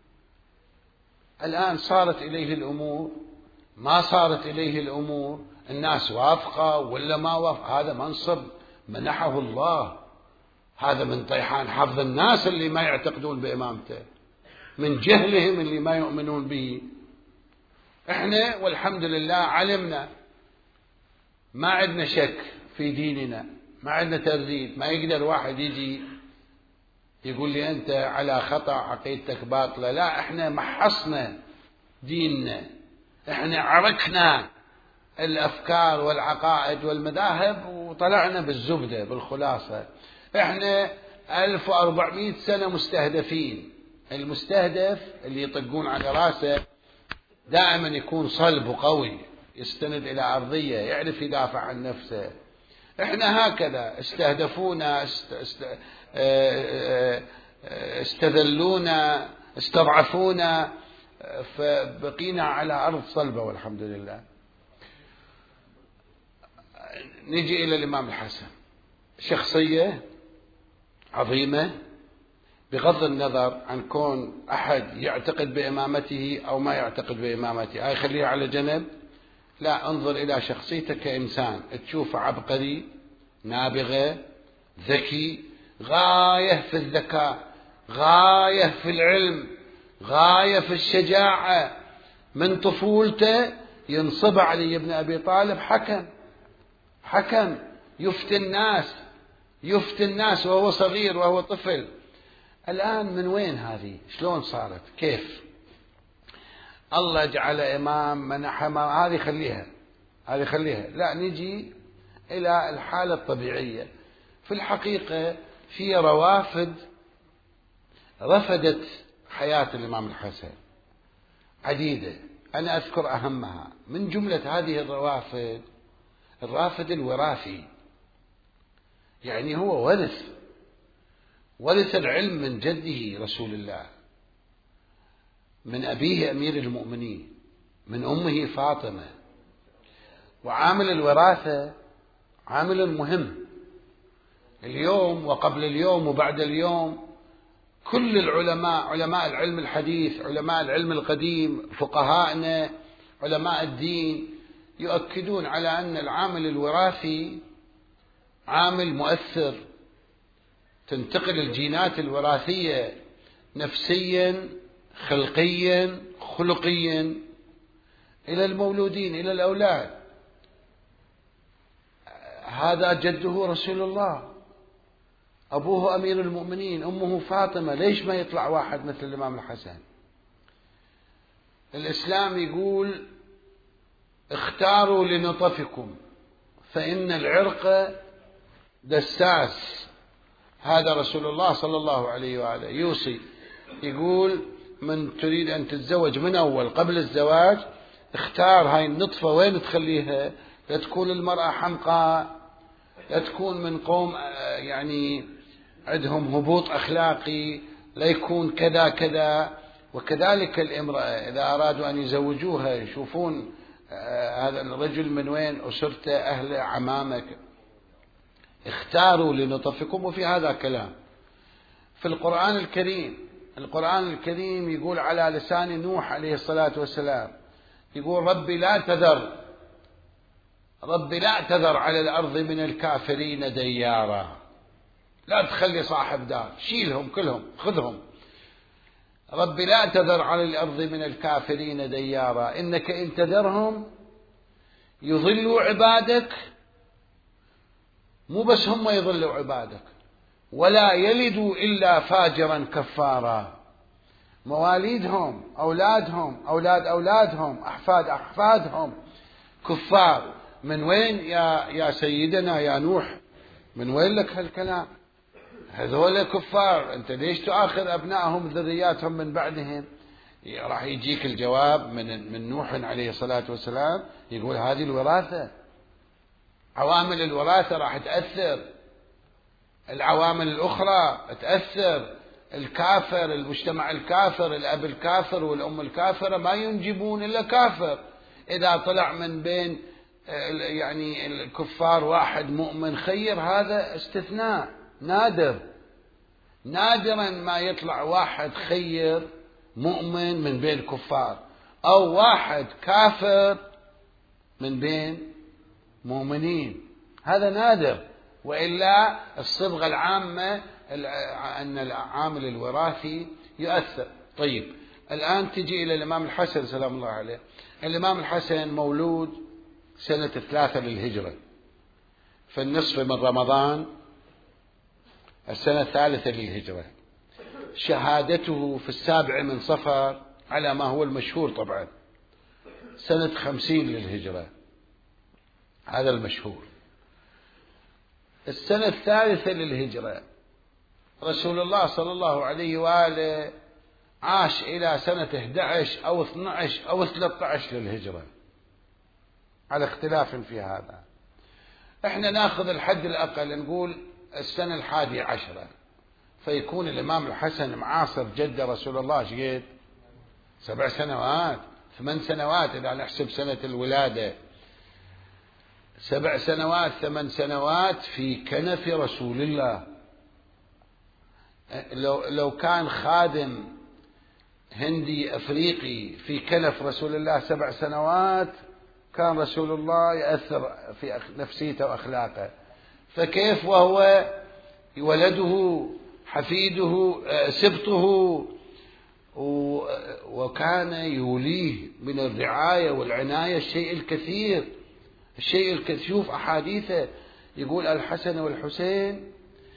الآن صارت إليه الأمور، ما صارت إليه الأمور، الناس وافقة ولا ما وافق، هذا منصب منحه الله، هذا من طيحان حظ الناس اللي ما يعتقدون بإمامته، من جهلهم اللي ما يؤمنون به. احنا والحمد لله علمنا، ما عندنا شك في ديننا، ما عندنا ترديد، ما يقدر واحد يجي يقول لي أنت على خطأ، عقيدتك باطلة. لا، احنا محصنا ديننا، احنا عركنا الأفكار والعقائد والمذاهب وطلعنا بالزبدة بالخلاصة. احنا 1400 سنة مستهدفين. المستهدف اللي يطقون على راسه دائما يكون صلب وقوي، يستند إلى أرضية، يعرف يدافع عن نفسه. احنا هكذا استهدفونا، استذلونا، استضعفونا، فبقينا على أرض صلبة والحمد لله. نجي إلى الإمام الحسن، شخصية عظيمة بغض النظر عن كون أحد يعتقد بإمامته أو ما يعتقد بإمامته، هاي خليها على جنب. لا، انظر إلى شخصيته كإنسان، تشوف عبقري، نابغة، ذكي، غاية في الذكاء، غاية في العلم، غاية في الشجاعة. من طفولته ينصب علي بن أبي طالب حكم يفتي الناس وهو صغير وهو طفل. الآن من وين هذه؟ شلون صارت؟ كيف؟ الله جعل إمام منح هذه خليها. لا، نجي إلى الحالة الطبيعية. في الحقيقة في روافد رفدت حياة الإمام الحسن عديدة، أنا أذكر أهمها. من جملة هذه الرافد الوراثي، يعني هو ورث العلم من جده رسول الله، من أبيه أمير المؤمنين، من أمه فاطمة. وعامل الوراثة عامل مهم. اليوم وقبل اليوم وبعد اليوم كل العلماء، علماء العلم الحديث، علماء العلم القديم، فقهاءنا، علماء الدين، يؤكدون على أن العامل الوراثي عامل مؤثر. تنتقل الجينات الوراثية نفسيا، خلقيا، خلقيا إلى المولودين، إلى الأولاد. هذا جده رسول الله، أبوه أمير المؤمنين، أمه فاطمة. ليش ما يطلع واحد مثل الإمام الحسن؟ الإسلام يقول اختاروا لنطفكم فإن العرق دساس. هذا رسول الله صلى الله عليه وآله يوصي، يقول من تريد أن تتزوج من أول قبل الزواج اختار هاي النطفة وين تخليها، لا تكون المرأة حمقاء، لا تكون من قوم يعني عندهم هبوط أخلاقي، لا يكون كذا كذا. وكذلك الامرأة إذا أرادوا أن يزوجوها يشوفون هذا الرجل من وين، أسرته، أهله، عمامك. اختاروا لنطفكم. وفي هذا كلام في القرآن الكريم يقول على لسان نوح عليه الصلاة والسلام، يقول ربي لا تذر على الأرض من الكافرين ديارا. لا تخلي صاحب دار، شيلهم كلهم، خذهم. ربي لا تذر على الأرض من الكافرين ديارا إنك إن تذرهم يضلوا عبادك، مو بس هم يضلوا عبادك، ولا يلدوا إلا فاجرا كفارا. مواليدهم، أولادهم، أولاد أولادهم، أحفاد أحفادهم كفار. من وين يا سيدنا يا نوح؟ من وين لك هالكلام؟ هذول كفار، أنت ليش تؤخر أبنائهم ذرياتهم من بعدهم؟ راح يجيك الجواب من نوح عليه الصلاة والسلام، يقول هذه الوراثة، عوامل الوراثة راح تأثر، العوامل الأخرى تأثر، الكافر، المجتمع الكافر، الأب الكافر والأم الكافرة ما ينجبون إلا كافر. إذا طلع من بين يعني الكفار واحد مؤمن خير، هذا استثناء نادر، نادرا ما يطلع واحد خير مؤمن من بين الكفار، أو واحد كافر من بين مؤمنين، هذا نادر. وإلا الصبغة العامة أن العامل الوراثي يؤثر. طيب الآن تجي إلى الإمام الحسن سلام الله عليه. الإمام الحسن مولود سنة 3 للهجرة، في النصف من رمضان السنة 3 للهجرة. شهادته في 7 من صفر على ما هو المشهور، طبعا سنة 50 للهجرة، هذا المشهور. السنة 3 للهجرة رسول الله صلى الله عليه وآله عاش إلى سنة 11 أو 12 أو 13 للهجرة، على اختلاف في هذا. احنا ناخذ الحد الأقل، نقول السنة 11، فيكون الإمام الحسن معاصر جد رسول الله شقد 7 سنوات 8 سنوات إذا نحسب سنة الولادة، 7 سنوات 8 سنوات في كنف رسول الله. لو كان خادم هندي أفريقي في كنف رسول الله 7 سنوات كان رسول الله يأثر في نفسيته وأخلاقه، فكيف وهو ولده حفيده سبطه، وكان يوليه من الرعاية والعناية الشيء الكثير، الشيء الكثير. شوف أحاديثه، يقول الحسن والحسين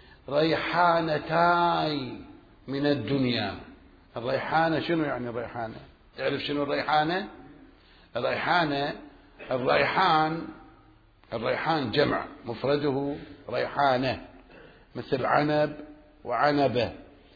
ريحانتاي من الدنيا. الريحانة شنو يعني الريحانة؟ تعرف شنو الريحانة؟ الريحان جمع، مفرده ريحانة، مثل عنب وعنبة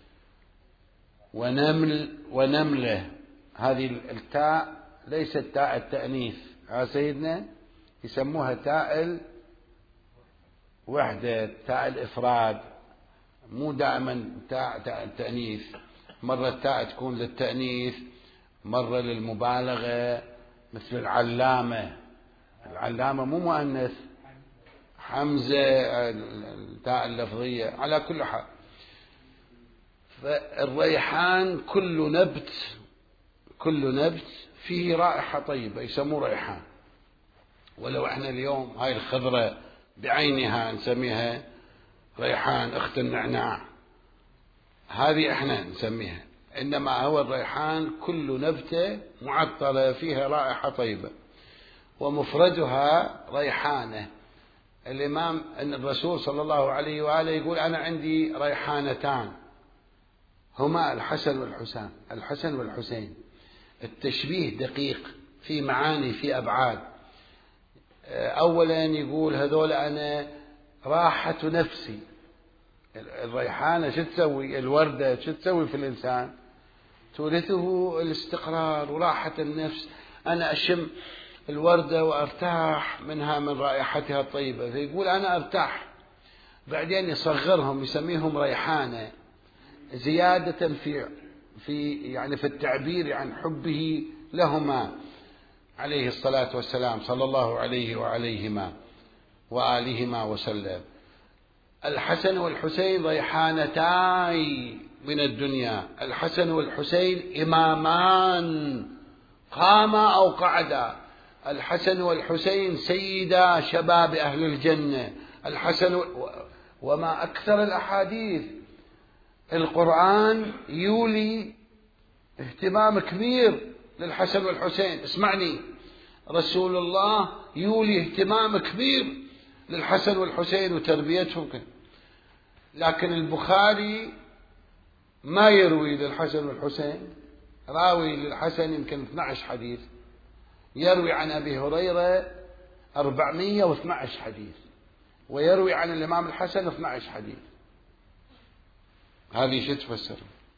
ونمل ونملة. هذه التاء ليست تاء التأنيث، سيدنا يسموها تاء الوحدة، تاء الإفراد، مو دائما تاء التأنيث. مرة التاء تكون للتأنيث، مرة للمبالغة، مثل العلامة. العلامة مو مؤنث، حمزة التاء اللفظية. على كل حال، فالريحان كل نبت فيه رائحة طيبة يسموه ريحان. ولو احنا اليوم هاي الخضرة بعينها نسميها ريحان اخت النعناع، هذه احنا نسميها، انما هو الريحان كل نبتة معطرة فيها رائحة طيبة، ومفردها ريحانة. الإمام الرسول صلى الله عليه وآله يقول أنا عندي ريحانتان، هما الحسن والحسين. التشبيه دقيق في معاني، في أبعاد. أولا يقول هذول أنا راحة نفسي. الريحانة شو تسوي؟ الوردة شو تسوي في الإنسان؟ تورثه الاستقرار وراحة النفس. أنا أشم الوردة وأرتاح منها، من رائحتها الطيبة، فيقول أنا أرتاح. بعدين يصغرهم يسميهم ريحانة، زيادة في التعبير عن حبه لهما عليه الصلاة والسلام، صلى الله عليه وعليهما وآلهما وسلم. الحسن والحسين ريحانتاي من الدنيا. الحسن والحسين إمامان قاما أو قعدا. الحسن والحسين سيدا شباب أهل الجنة. وما أكثر الأحاديث، القرآن يولي اهتمام كبير للحسن والحسين. اسمعني، رسول الله يولي اهتمام كبير للحسن والحسين وتربيتهم. لكن البخاري ما يروي للحسن والحسين، راوي للحسن يمكن 12 حديث. يروي عن أبي هريرة 412 حديث، ويروي عن الإمام الحسن 12 حديث. هذه شو تفسر؟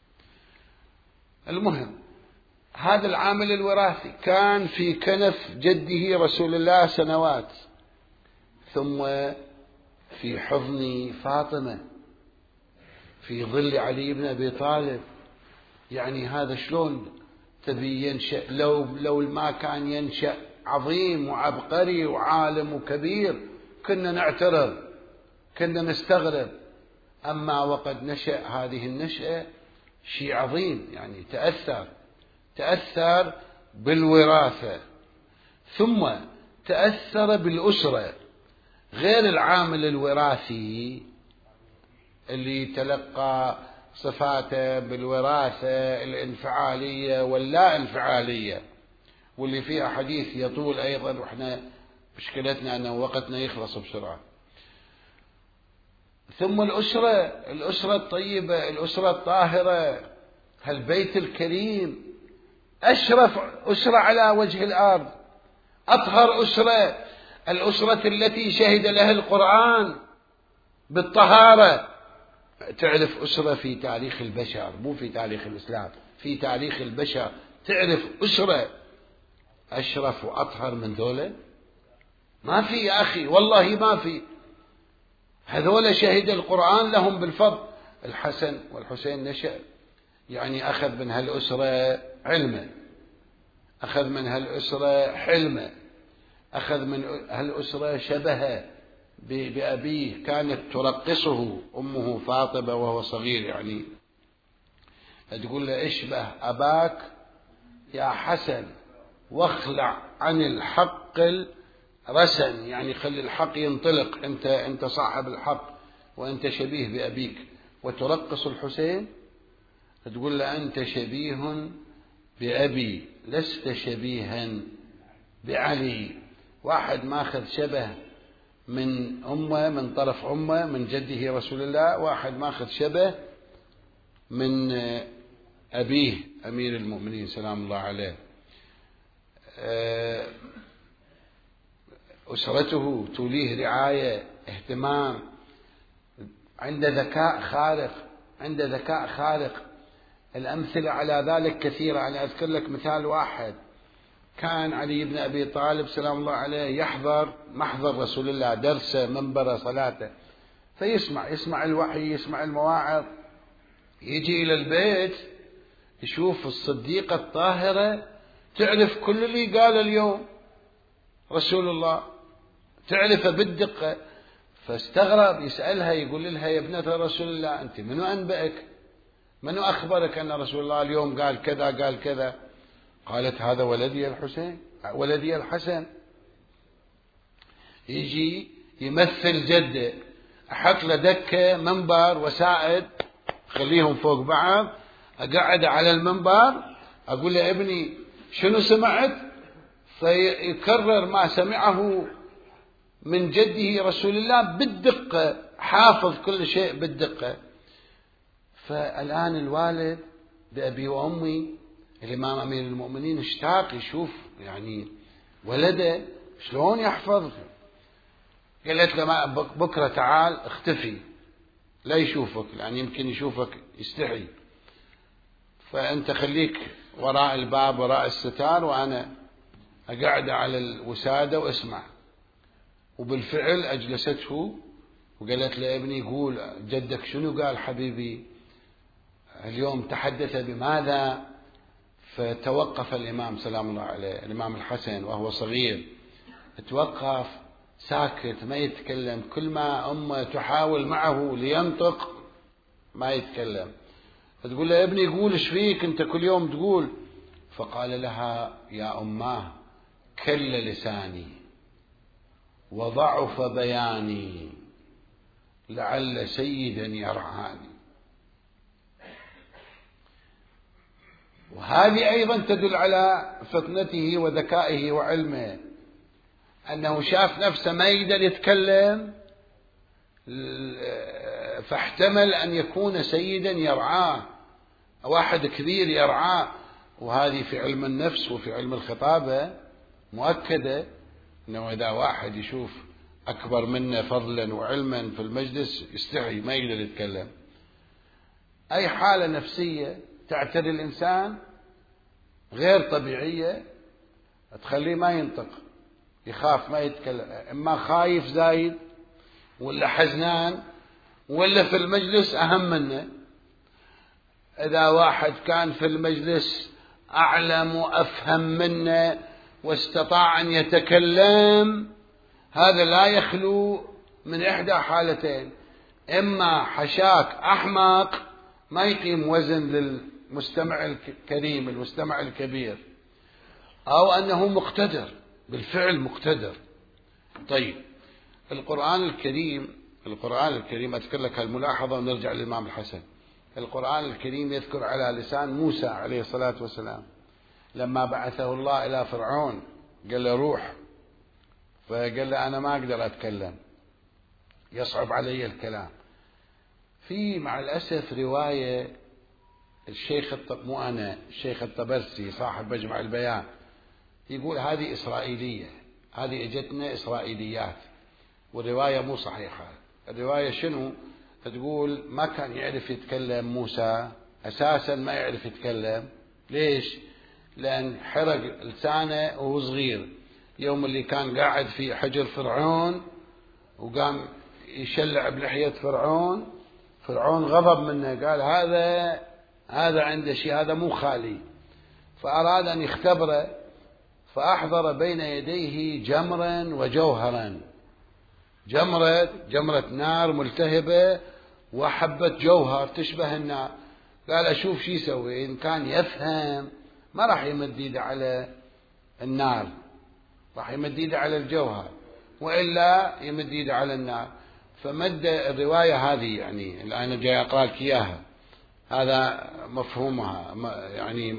المهم هذا العامل الوراثي كان في كنف جده رسول الله سنوات، ثم في حضن فاطمة، في ظل علي بن أبي طالب. يعني هذا شلون تبي ينشأ؟ لو ما كان ينشأ عظيم وعبقري وعالم وكبير كنا نعترض، كنا نستغرب. أما وقد نشأ هذه النشأة شيء عظيم، يعني تأثر بالوراثة، ثم تأثر بالأسرة، غير العامل الوراثي اللي تلقى صفاته بالوراثة الانفعالية واللا انفعالية، واللي فيها حديث يطول أيضا، وإحنا مشكلتنا أن وقتنا يخلص بسرعة. ثم الأسرة الطيبة، الأسرة الطاهرة، هالبيت الكريم، أشرف أسرة على وجه الأرض، أطهر أسرة، الأسرة التي شهد لها القرآن بالطهارة. تعرف أسرة في تاريخ البشر، مو في تاريخ الإسلام، في تاريخ البشر، تعرف أسرة أشرف وأطهر من ذولا؟ ما في يا أخي، والله ما في. هذولا شهد القرآن لهم بالفضل. الحسن والحسين نشأ، يعني أخذ من هالأسرة علما، أخذ من هالأسرة حلما، أخذ من هالأسرة شبهه بأبيه، كانت ترقصه أمه فاطمة وهو صغير، يعني تقول له اشبه أباك يا حسن واخلع عن الحق الرسن، يعني خلي الحق ينطلق، أنت صاحب الحق وأنت شبيه بأبيك. وترقص الحسين تقول له أنت شبيه بأبي لست شبيها بعلي. واحد ماخذ شبه من أمه، من طرف أمه، من جده رسول الله، واحد ماخذ شبه من أبيه أمير المؤمنين سلام الله عليه. أسرته توليه رعاية، اهتمام، عنده ذكاء خارق. الأمثلة على ذلك كثيرة. أنا أذكر لك مثال واحد. كان علي بن أبي طالب سلام الله عليه يحضر محضر رسول الله، درسه، منبره، صلاته، فيسمع الوحي، يسمع المواعظ. يجي إلى البيت يشوف الصديقة الطاهرة تعرف كل اللي قال اليوم رسول الله، تعرفه بالدقة. فاستغرب، يسألها، يقول لها يا ابنة رسول الله أنت منو أنبأك؟ منو أخبرك أن رسول الله اليوم قال كذا قال كذا؟ قالت هذا ولدي الحسن. يجي يمثل جده، أحط له دكة منبر وسائد، خليهم فوق بعض، أقعد على المنبر، أقول له ابني شنو سمعت؟ فيكرر ما سمعه من جده رسول الله بالدقة، حافظ كل شيء بالدقة. فالآن الوالد بأبي وأمي الإمام أمير المؤمنين اشتاق يشوف يعني ولده شلون يحفظ. قالت له بكرة تعال اختفي لا يشوفك، يعني يمكن يشوفك يستحي، فأنت خليك وراء الباب وراء الستار وأنا أقعد على الوسادة واسمع. وبالفعل أجلسته وقالت له ابني قول جدك شنو قال حبيبي اليوم، تحدث بماذا؟ فتوقف الإمام سلام الله عليه، الإمام الحسن وهو صغير، توقف ساكت ما يتكلم. كل ما أمه تحاول معه لينطق ما يتكلم. فتقول له يا ابني قول ايش فيك انت كل يوم تقول؟ فقال لها يا أماه كل لساني وضعف بياني لعل سيدا يرعاني. وهذه أيضا تدل على فطنته وذكائه وعلمه، أنه شاف نفسه ما يقدر يتكلم فاحتمل أن يكون سيدا يرعاه، واحد كبير يرعاه. وهذه في علم النفس وفي علم الخطابة مؤكدة، إنه إذا واحد يشوف أكبر منه فضلا وعلما في المجلس يستحي ما يقدر يتكلم. أي حالة نفسية تعتري الإنسان غير طبيعية تخليه ما ينطق، يخاف ما يتكلم، إما خايف زايد ولا حزنان ولا في المجلس أهم منه. إذا واحد كان في المجلس أعلم وأفهم منه واستطاع أن يتكلم، هذا لا يخلو من إحدى حالتين: إما حشاك أحمق ما يقيم وزن للمستمع الكريم المستمع الكبير، أو أنه مقتدر بالفعل مقتدر. طيب القرآن الكريم أذكر لك هالملاحظة ونرجع للإمام الحسن. القرآن الكريم يذكر على لسان موسى عليه الصلاة والسلام لما بعثه الله إلى فرعون قال له روح، فقال له أنا ما أقدر أتكلم، يصعب علي الكلام. في مع الأسف رواية الشيخ الطبرسي صاحب مجمع البيان يقول هذه إسرائيلية، هذه اجتنا إسرائيليات، والرواية مو صحيحة. الرواية شنو؟ تقول ما كان يعرف يتكلم موسى، أساسا ما يعرف يتكلم. ليش؟ لأن حرق لسانه وهو صغير، يوم اللي كان قاعد في حجر فرعون وقام يشلع بلحية فرعون غضب منه، قال هذا عنده شيء، هذا مو خالي، فأراد أن يختبره، فأحضر بين يديه جمرا وجوهرا، جمرة نار ملتهبة وحبة جوهر تشبه النار. قال أشوف شي يسوي، إن كان يفهم ما راح يمد يده على النار، راح يمد يده على الجوهر، وإلا يمد يده على النار. فمد الرواية هذه، يعني الآن جاي أقرأ لك إياها، هذا مفهومها، يعني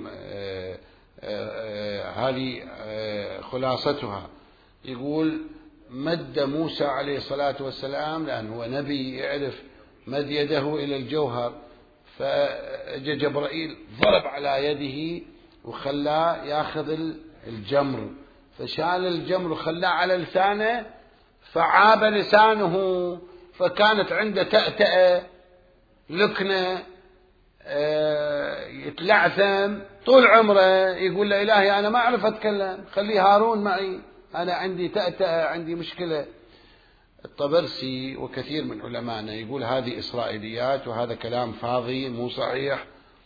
هذه خلاصتها. يقول مد موسى عليه الصلاة والسلام لأنه هو نبي يعرف، مد يده إلى الجوهر، فجاء جبرائيل ضرب على يده وخلاه ياخذ الجمر، فشال الجمر وخلاه على لسانه، فعاب لسانه، فكانت عنده تأتأة لكنة، يتلعثم طول عمره، يقول له إلهي أنا ما أعرف أتكلم، خلي هارون معي، أنا عندي تأتأة، عندي مشكلة. الطبرسي وكثير من علمائنا يقول هذه إسرائيليات وهذا كلام فاضي مو صحيح،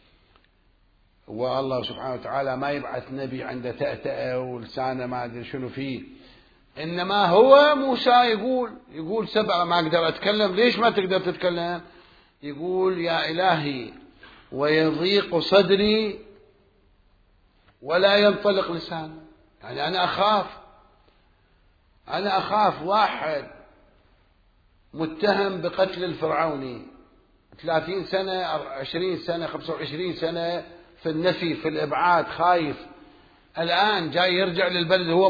والله سبحانه وتعالى ما يبعث نبي عنده تأتأة ولسانه ما أدري شنو فيه، إنما هو موسى يقول سبع ما أقدر أتكلم. ليش ما تقدر تتكلم؟ يقول يا إلهي ويضيق صدري ولا ينطلق لساني، يعني أنا أخاف واحد متهم بقتل الفرعوني 30 سنة 20 سنة 25 سنة في النفي في الإبعاد، خايف، الآن جاي يرجع للبلد، هو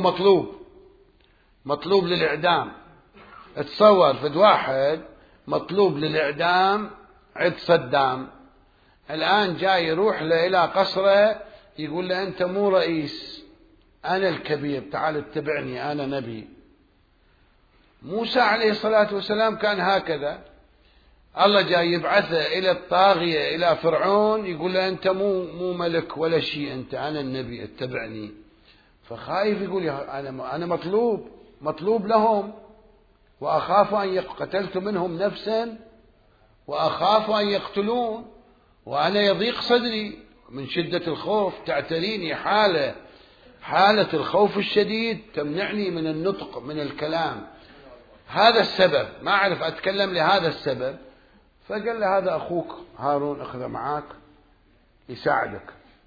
مطلوب للإعدام. اتصور فد واحد مطلوب للإعدام عند صدام، الآن جاي يروح له إلى قصره، يقول له أنت مو رئيس، أنا الكبير، تعال اتبعني، أنا نبي. موسى عليه الصلاة والسلام كان هكذا، الله جاي يبعثه إلى الطاغية إلى فرعون، يقول له أنت مو ملك ولا شيء، أنا النبي، اتبعني. فخايف، يقول أنا مطلوب لهم، وأخاف أن قتلت منهم نفسا وأخاف أن يقتلون، وأنا يضيق صدري من شدة الخوف، تعتريني حالة الخوف الشديد تمنعني من النطق من الكلام، هذا السبب، ما أعرف أتكلم لهذا السبب. فقال له هذا أخوك هارون أخذ معك يساعدك.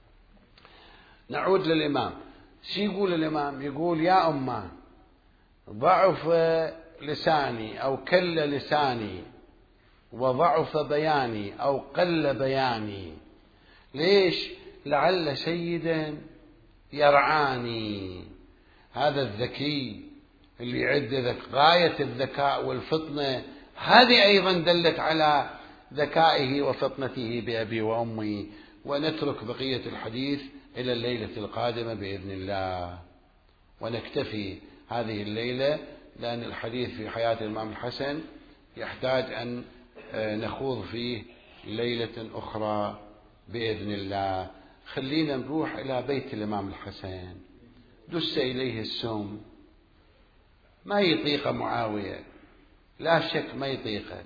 نعود للإمام، شو يقول الإمام؟ يقول يا أمة ضعف لساني أو كل لساني، وضعف بياني أو قل بياني. ليش؟ لعل سيدا يرعاني، هذا الذكي اللي يعد غاية الذكاء والفطنة، هذه أيضا دلت على ذكائه وفطنته بأبي وأمي. ونترك بقية الحديث إلى الليلة القادمة بإذن الله، ونكتفي هذه الليلة، لأن الحديث في حياة الإمام الحسن يحتاج أن نخوض فيه ليلة أخرى بإذن الله. خلينا نروح إلى بيت الإمام الحسن. دس إليه السم، ما يطيق معاوية، لا شك ما يطيقه،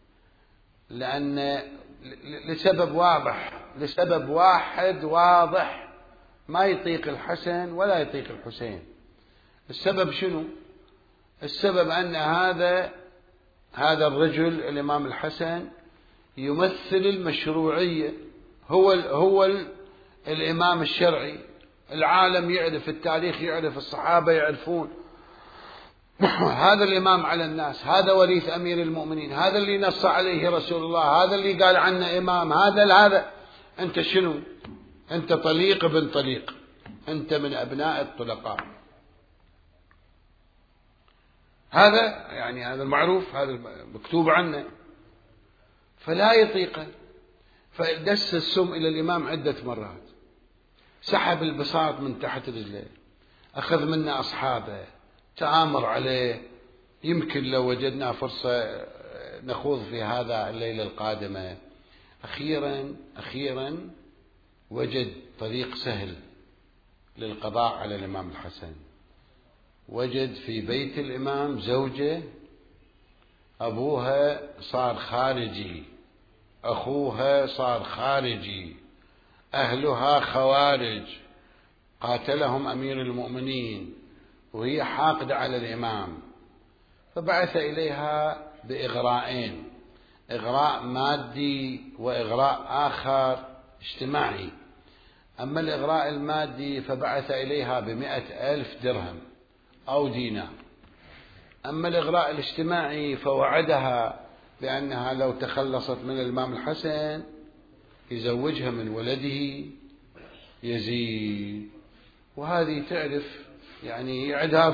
لأن لسبب واضح، لسبب واحد واضح، ما يطيق الحسن ولا يطيق الحسين. السبب شنو؟ السبب أن هذا الرجل الإمام الحسن يمثل المشروعية، هو الإمام الشرعي. العالم يعرف، التاريخ يعرف، الصحابة يعرفون هذا الإمام على الناس، هذا وريث أمير المؤمنين، هذا اللي نص عليه رسول الله، هذا اللي قال عنه إمام، هذا. أنت شنو؟ أنت طليق بن طليق، أنت من أبناء الطلقاء. هذا يعني هذا المعروف، هذا مكتوب عنه، فلا يطيقه. فدس السم إلى الإمام عدة مرات، سحب البساط من تحت رجله، أخذ منا أصحابه، تآمر عليه، يمكن لو وجدنا فرصة نخوض في هذا الليلة القادمة. أخيرا وجد طريق سهل للقضاء على الإمام الحسن. وجد في بيت الإمام زوجة أبوها صار خارجي، أخوها صار خارجي، أهلها خوارج قاتلهم أمير المؤمنين، وهي حاقدة على الإمام. فبعث إليها بإغراءين، إغراء مادي وإغراء آخر اجتماعي. أما الإغراء المادي فبعث إليها ب100,000 درهم أو دينار. أما الإغراء الاجتماعي فوعدها بأنها لو تخلصت من الإمام الحسن يزوجها من ولده يزيد. وهذه تعرف يعني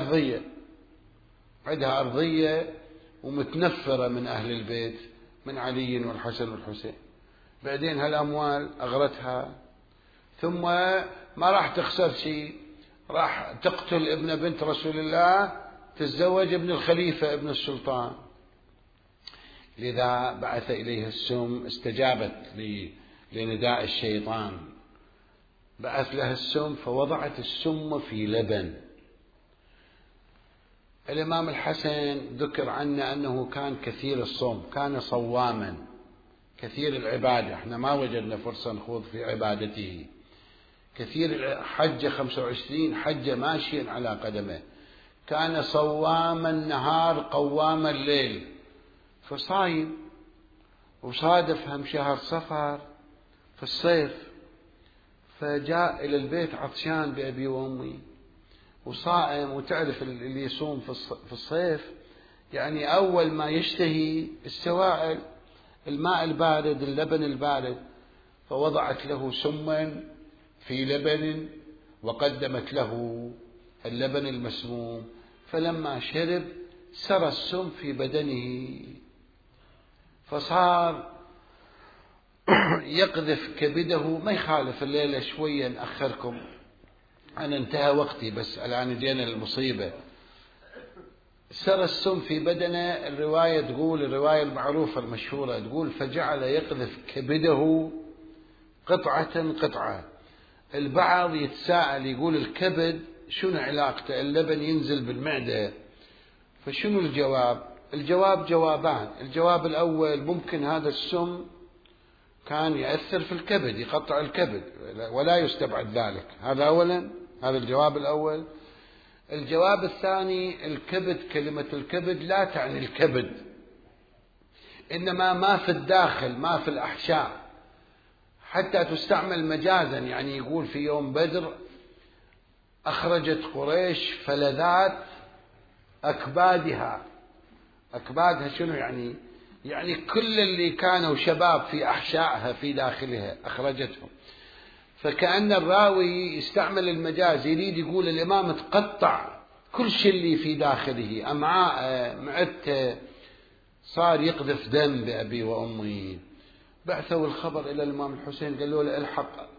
عندها أرضية ومتنفرة من أهل البيت، من علي والحسن والحسين. بعدين هالأموال أغرتها، ثم ما راح تخسر شيء، راح تقتل ابن بنت رسول الله، تتزوج ابن الخليفة ابن السلطان. لذا بعث إليها السم، استجابت لنداء الشيطان، بعث لها السم، فوضعت السم في لبن. الإمام الحسن ذكر عنه أنه كان كثير الصوم، كان صواما كثير العبادة. احنا ما وجدنا فرصة نخوض في عبادته. كثير حج 25 حجة ماشيا على قدمه، كان صوام النهار قوام الليل. فصايم، وصادف هم شهر صفر في الصيف، فجاء إلى البيت عطشان بأبي وأمي وصائم. وتعرف اللي يصوم في الصيف يعني أول ما يشتهي السوائل، الماء البارد، اللبن البارد. فوضعت له سما في لبن وقدمت له اللبن المسموم، فلما شرب سرى السم في بدنه، فصار يقذف كبده. ما يخالف الليلة شوية نأخركم، أنا انتهى وقتي، بس الآن جينا المصيبة. سرى السم في بدنه. الرواية تقول، الرواية المعروفة المشهورة تقول فجعل يقذف كبده قطعة قطعة. البعض يتساءل يقول الكبد شنو علاقته؟ اللبن ينزل بالمعدة، فشنو الجواب؟ الجواب جوابان. الجواب الأول ممكن هذا السم كان يأثر في الكبد، يقطع الكبد، ولا يستبعد ذلك. هذا أولا، هذا الجواب الأول. الجواب الثاني، الكبد، كلمة الكبد لا تعني الكبد، إنما ما في الداخل، ما في الأحشاء، حتى تستعمل مجازا. يعني يقول في يوم بدر أخرجت قريش فلذات أكبادها. أكبادها شنو يعني؟ يعني كل اللي كانوا شباب في أحشائها في داخلها أخرجتهم. فكأن الراوي يستعمل المجاز، يريد يقول الإمام تقطع كل شيء اللي في داخله، أمعاء، معدته، صار يقذف دم بأبي وأمي. بعثوا الخبر إلى الإمام الحسين، قالوا له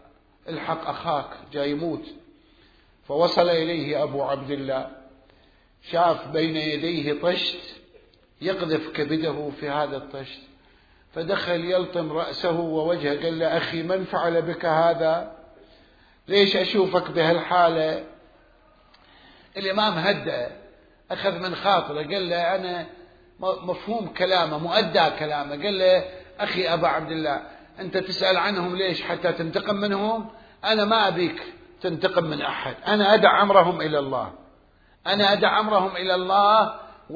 الحق أخاك جاي يموت. فوصل إليه أبو عبد الله شاف بين يديه طشت يقذف كبده في هذا الطشت، فدخل يلطم رأسه ووجهه، قال له أخي من فعل بك هذا؟ ليش أشوفك بهالحالة؟ الإمام هدأ، أخذ من خاطره، قال له أنا مفهوم كلامه، مؤدى كلامه، قال له أخي أبا عبد الله أنت تسأل عنهم ليش؟ حتى تنتقم منهم؟ أنا ما أبيك تنتقم من أحد، أنا أدع أمرهم إلى الله، أنا أدع أمرهم إلى الله،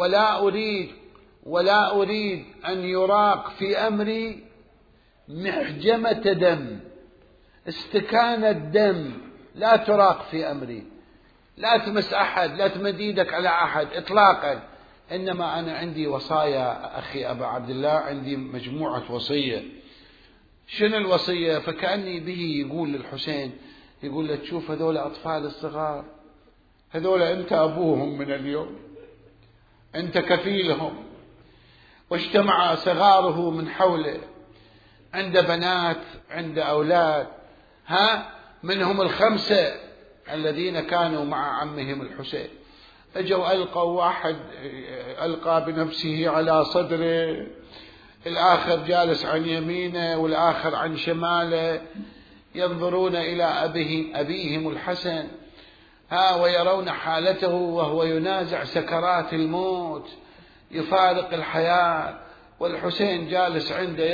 ولا أريد أن يراق في أمري محجمة دم، استكانة دم لا تراق في أمري، لا تمس أحد، لا تمد يدك على أحد إطلاقا، إنما أنا عندي وصايا أخي أبا عبد الله، عندي مجموعة وصية. شنو الوصية؟ فكأني به يقول للحسين، يقول له تشوف هذول أطفال الصغار، هذول أنت أبوهم من اليوم، أنت كفيلهم، واجتمع صغاره من حوله، عنده بنات، عنده أولاد، منهم 5 الذين كانوا مع عمهم الحسين، اجوا ألقوا واحد ألقى بنفسه على صدره، الآخر جالس عن يمينه والآخر عن شماله، ينظرون إلى أبيهم الحسن ويرون حالته وهو ينازع سكرات الموت، يفارق الحياة، والحسين جالس عنده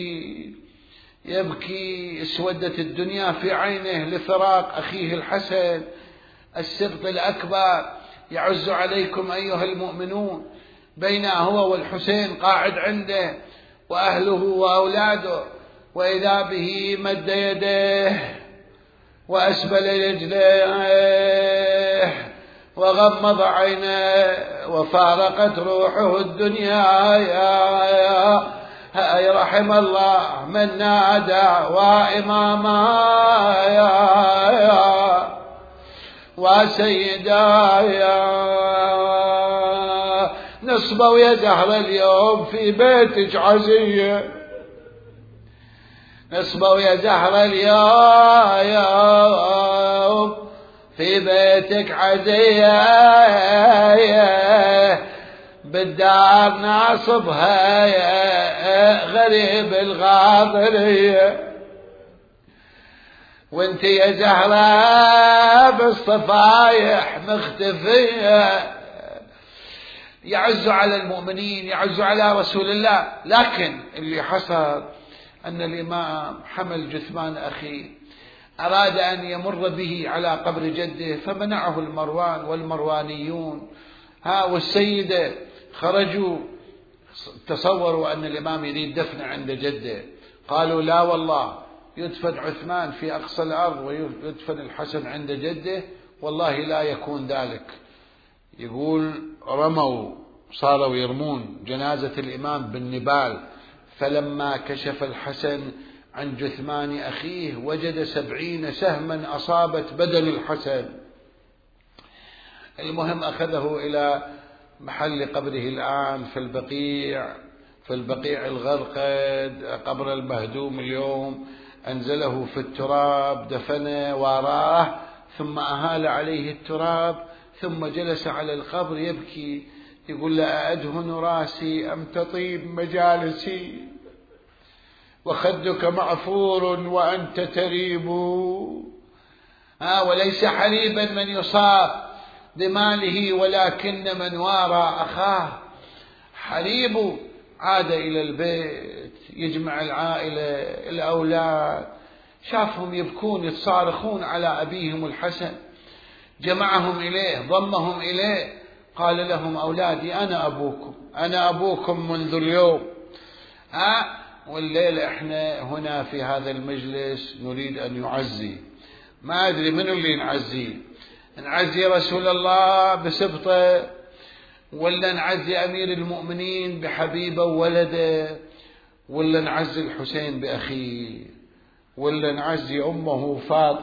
يبكي، اسودت الدنيا في عينه لفراق أخيه الحسن السبط الأكبر، يعز عليكم أيها المؤمنون، بين هو والحسين قاعد عنده وأهله وأولاده، وإذا به مد يديه وأسبل رجليه وغمض عينيه وفارقت روحه الدنيا. يا رحم الله من نادى وإماما وسيدا نصبوا يا زهرة اليوم في بيتك عزية، نصبوا يا زهرة اليوم في بيتك عزية، بالدار ناصبها غريب الغاضرية، وانت يا زهرة بالصفايح مختفية، يعز على المؤمنين، يعز على رسول الله. لكن اللي حصل أن الإمام حمل جثمان أخيه، أراد أن يمر به على قبر جده، فمنعه المروان والمروانيون والسيدة خرجوا، تصوروا أن الإمام يريد دفن عند جده، قالوا لا والله يدفن عثمان في أقصى الأرض ويدفن الحسن عند جده، والله لا يكون ذلك. يقول رموا، صاروا يرمون جنازة الإمام بالنبال، فلما كشف الحسن عن جثمان أخيه وجد 70 سهما أصابت بدن الحسن. المهم أخذه إلى محل قبره الآن في البقيع الغرقد، قبر المهدوم اليوم، أنزله في التراب، دفنه وراه، ثم أهال عليه التراب، ثم جلس على القبر يبكي، يقول له أدهن راسي أم تطيب مجالسي، وخدك معفور وأنت تريب، وليس حليبا من يصاب بماله ولكن من وارى أخاه. حليب عاد إلى البيت يجمع العائلة الأولاد، شافهم يبكون يتصارخون على أبيهم الحسن، جمعهم إليه ضمهم إليه، قال لهم أولادي أنا أبوكم منذ اليوم، والليلة إحنا هنا في هذا المجلس نريد أن يعزي، ما أدري من اللي نعزي رسول الله بسبطه، ولا نعزي أمير المؤمنين بحبيبه وولده، ولا نعزي الحسين بأخيه، ولا نعزي أمه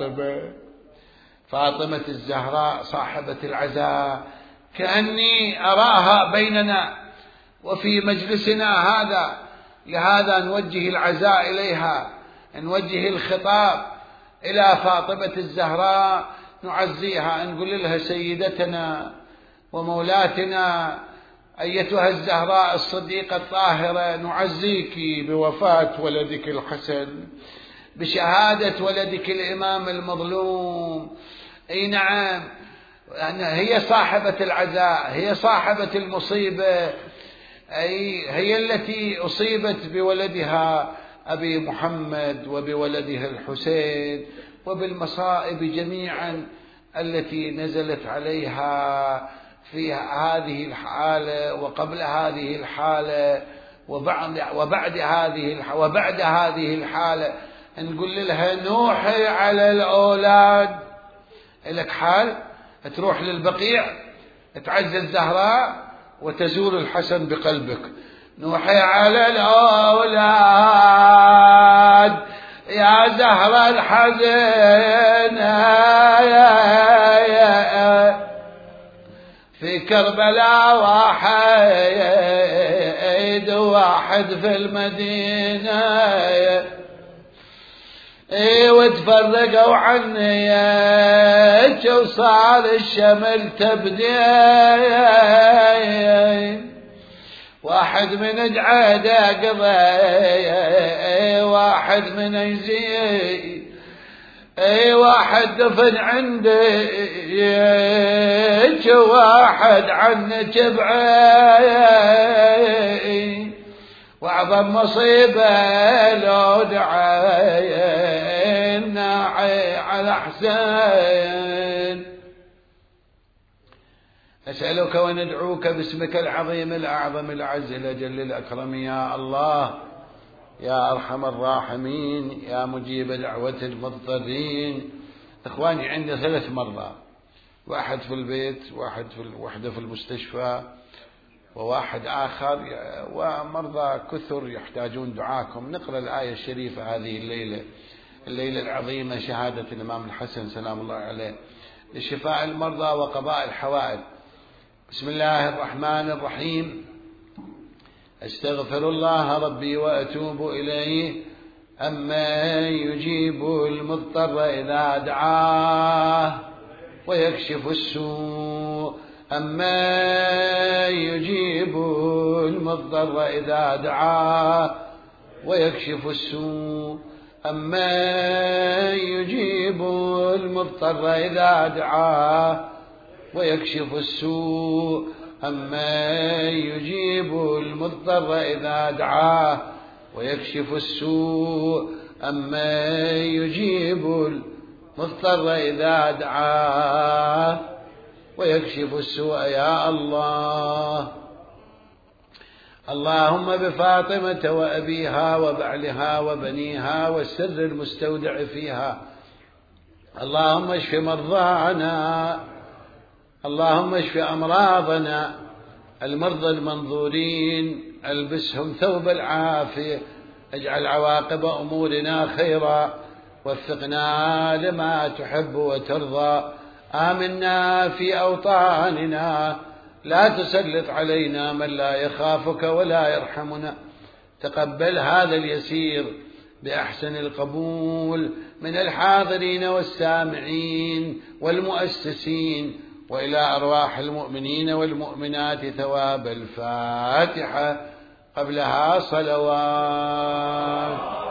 فاطمة الزهراء صاحبة العزاء، كأني أراها بيننا وفي مجلسنا هذا. لهذا نوجه العزاء إليها، نوجه الخطاب إلى فاطمة الزهراء، نعزيها، نقول لها سيدتنا ومولاتنا أيتها الزهراء الصديقة الطاهرة، نعزيك بوفاة ولدك الحسن، بشهادة ولدك الإمام المظلوم. أي نعم، هي صاحبة العزاء، هي صاحبة المصيبة، أي هي التي أصيبت بولدها أبي محمد وبولدها الحسين وبالمصائب جميعا التي نزلت عليها في هذه الحالة وقبل هذه الحالة وبعد هذه الحالة. نقول لها نوحي على الأولاد، لك حال تروح للبقيع تعزى الزهراء وتزور الحسن بقلبك. نوحي على الأولاد يا زهرة الحزينة في كربلاء واحد في المدينة، وتفرقوا عني وصار الشمل تبدي، واحد من جعاده قضي واحد من يزي، واحد دفن عندي واحد عنك بعي، واعظم مصيبة لو دعينا على حسين. أسألك وندعوك باسمك العظيم الأعظم الأعز الأجل الأكرم يا الله، يا أرحم الراحمين، يا مجيب دعوة المضطرين. إخواني عندي 3 مرضى، واحد في البيت، وحدة في المستشفى، وواحد آخر، ومرضى كثر يحتاجون دعاكم. نقرأ الآية الشريفة هذه الليلة العظيمة، شهادة الإمام الحسن سلام الله عليه، لشفاء المرضى وقضاء الحوائج. بسم الله الرحمن الرحيم. أستغفر الله ربي وأتوب إليه، أما يجيب المضطر إذا دعاه ويكشف السوء، أما يجيب المضطر إذا دعاه ويكشف السوء، أما يجيب المضطر إذا دعاه ويكشف السوء، أما يجيب المضطر إذا دعاه ويكشف السوء، أما يجيب المضطر إذا دعاه ويكشف السوء. يا الله، اللهم بفاطمة وأبيها وبعلها وبنيها والسر المستودع فيها، اللهم اشف مرضانا، اللهم اشف أمراضنا، المرضى المنظورين البسهم ثوب العافية، اجعل عواقب أمورنا خيرا، وفقنا لما تحب وترضى، آمنا في أوطاننا، لا تسلط علينا من لا يخافك ولا يرحمنا. تقبل هذا اليسير بأحسن القبول من الحاضرين والسامعين والمؤسسين، وإلى أرواح المؤمنين والمؤمنات ثواب الفاتحة، قبلها صلوات.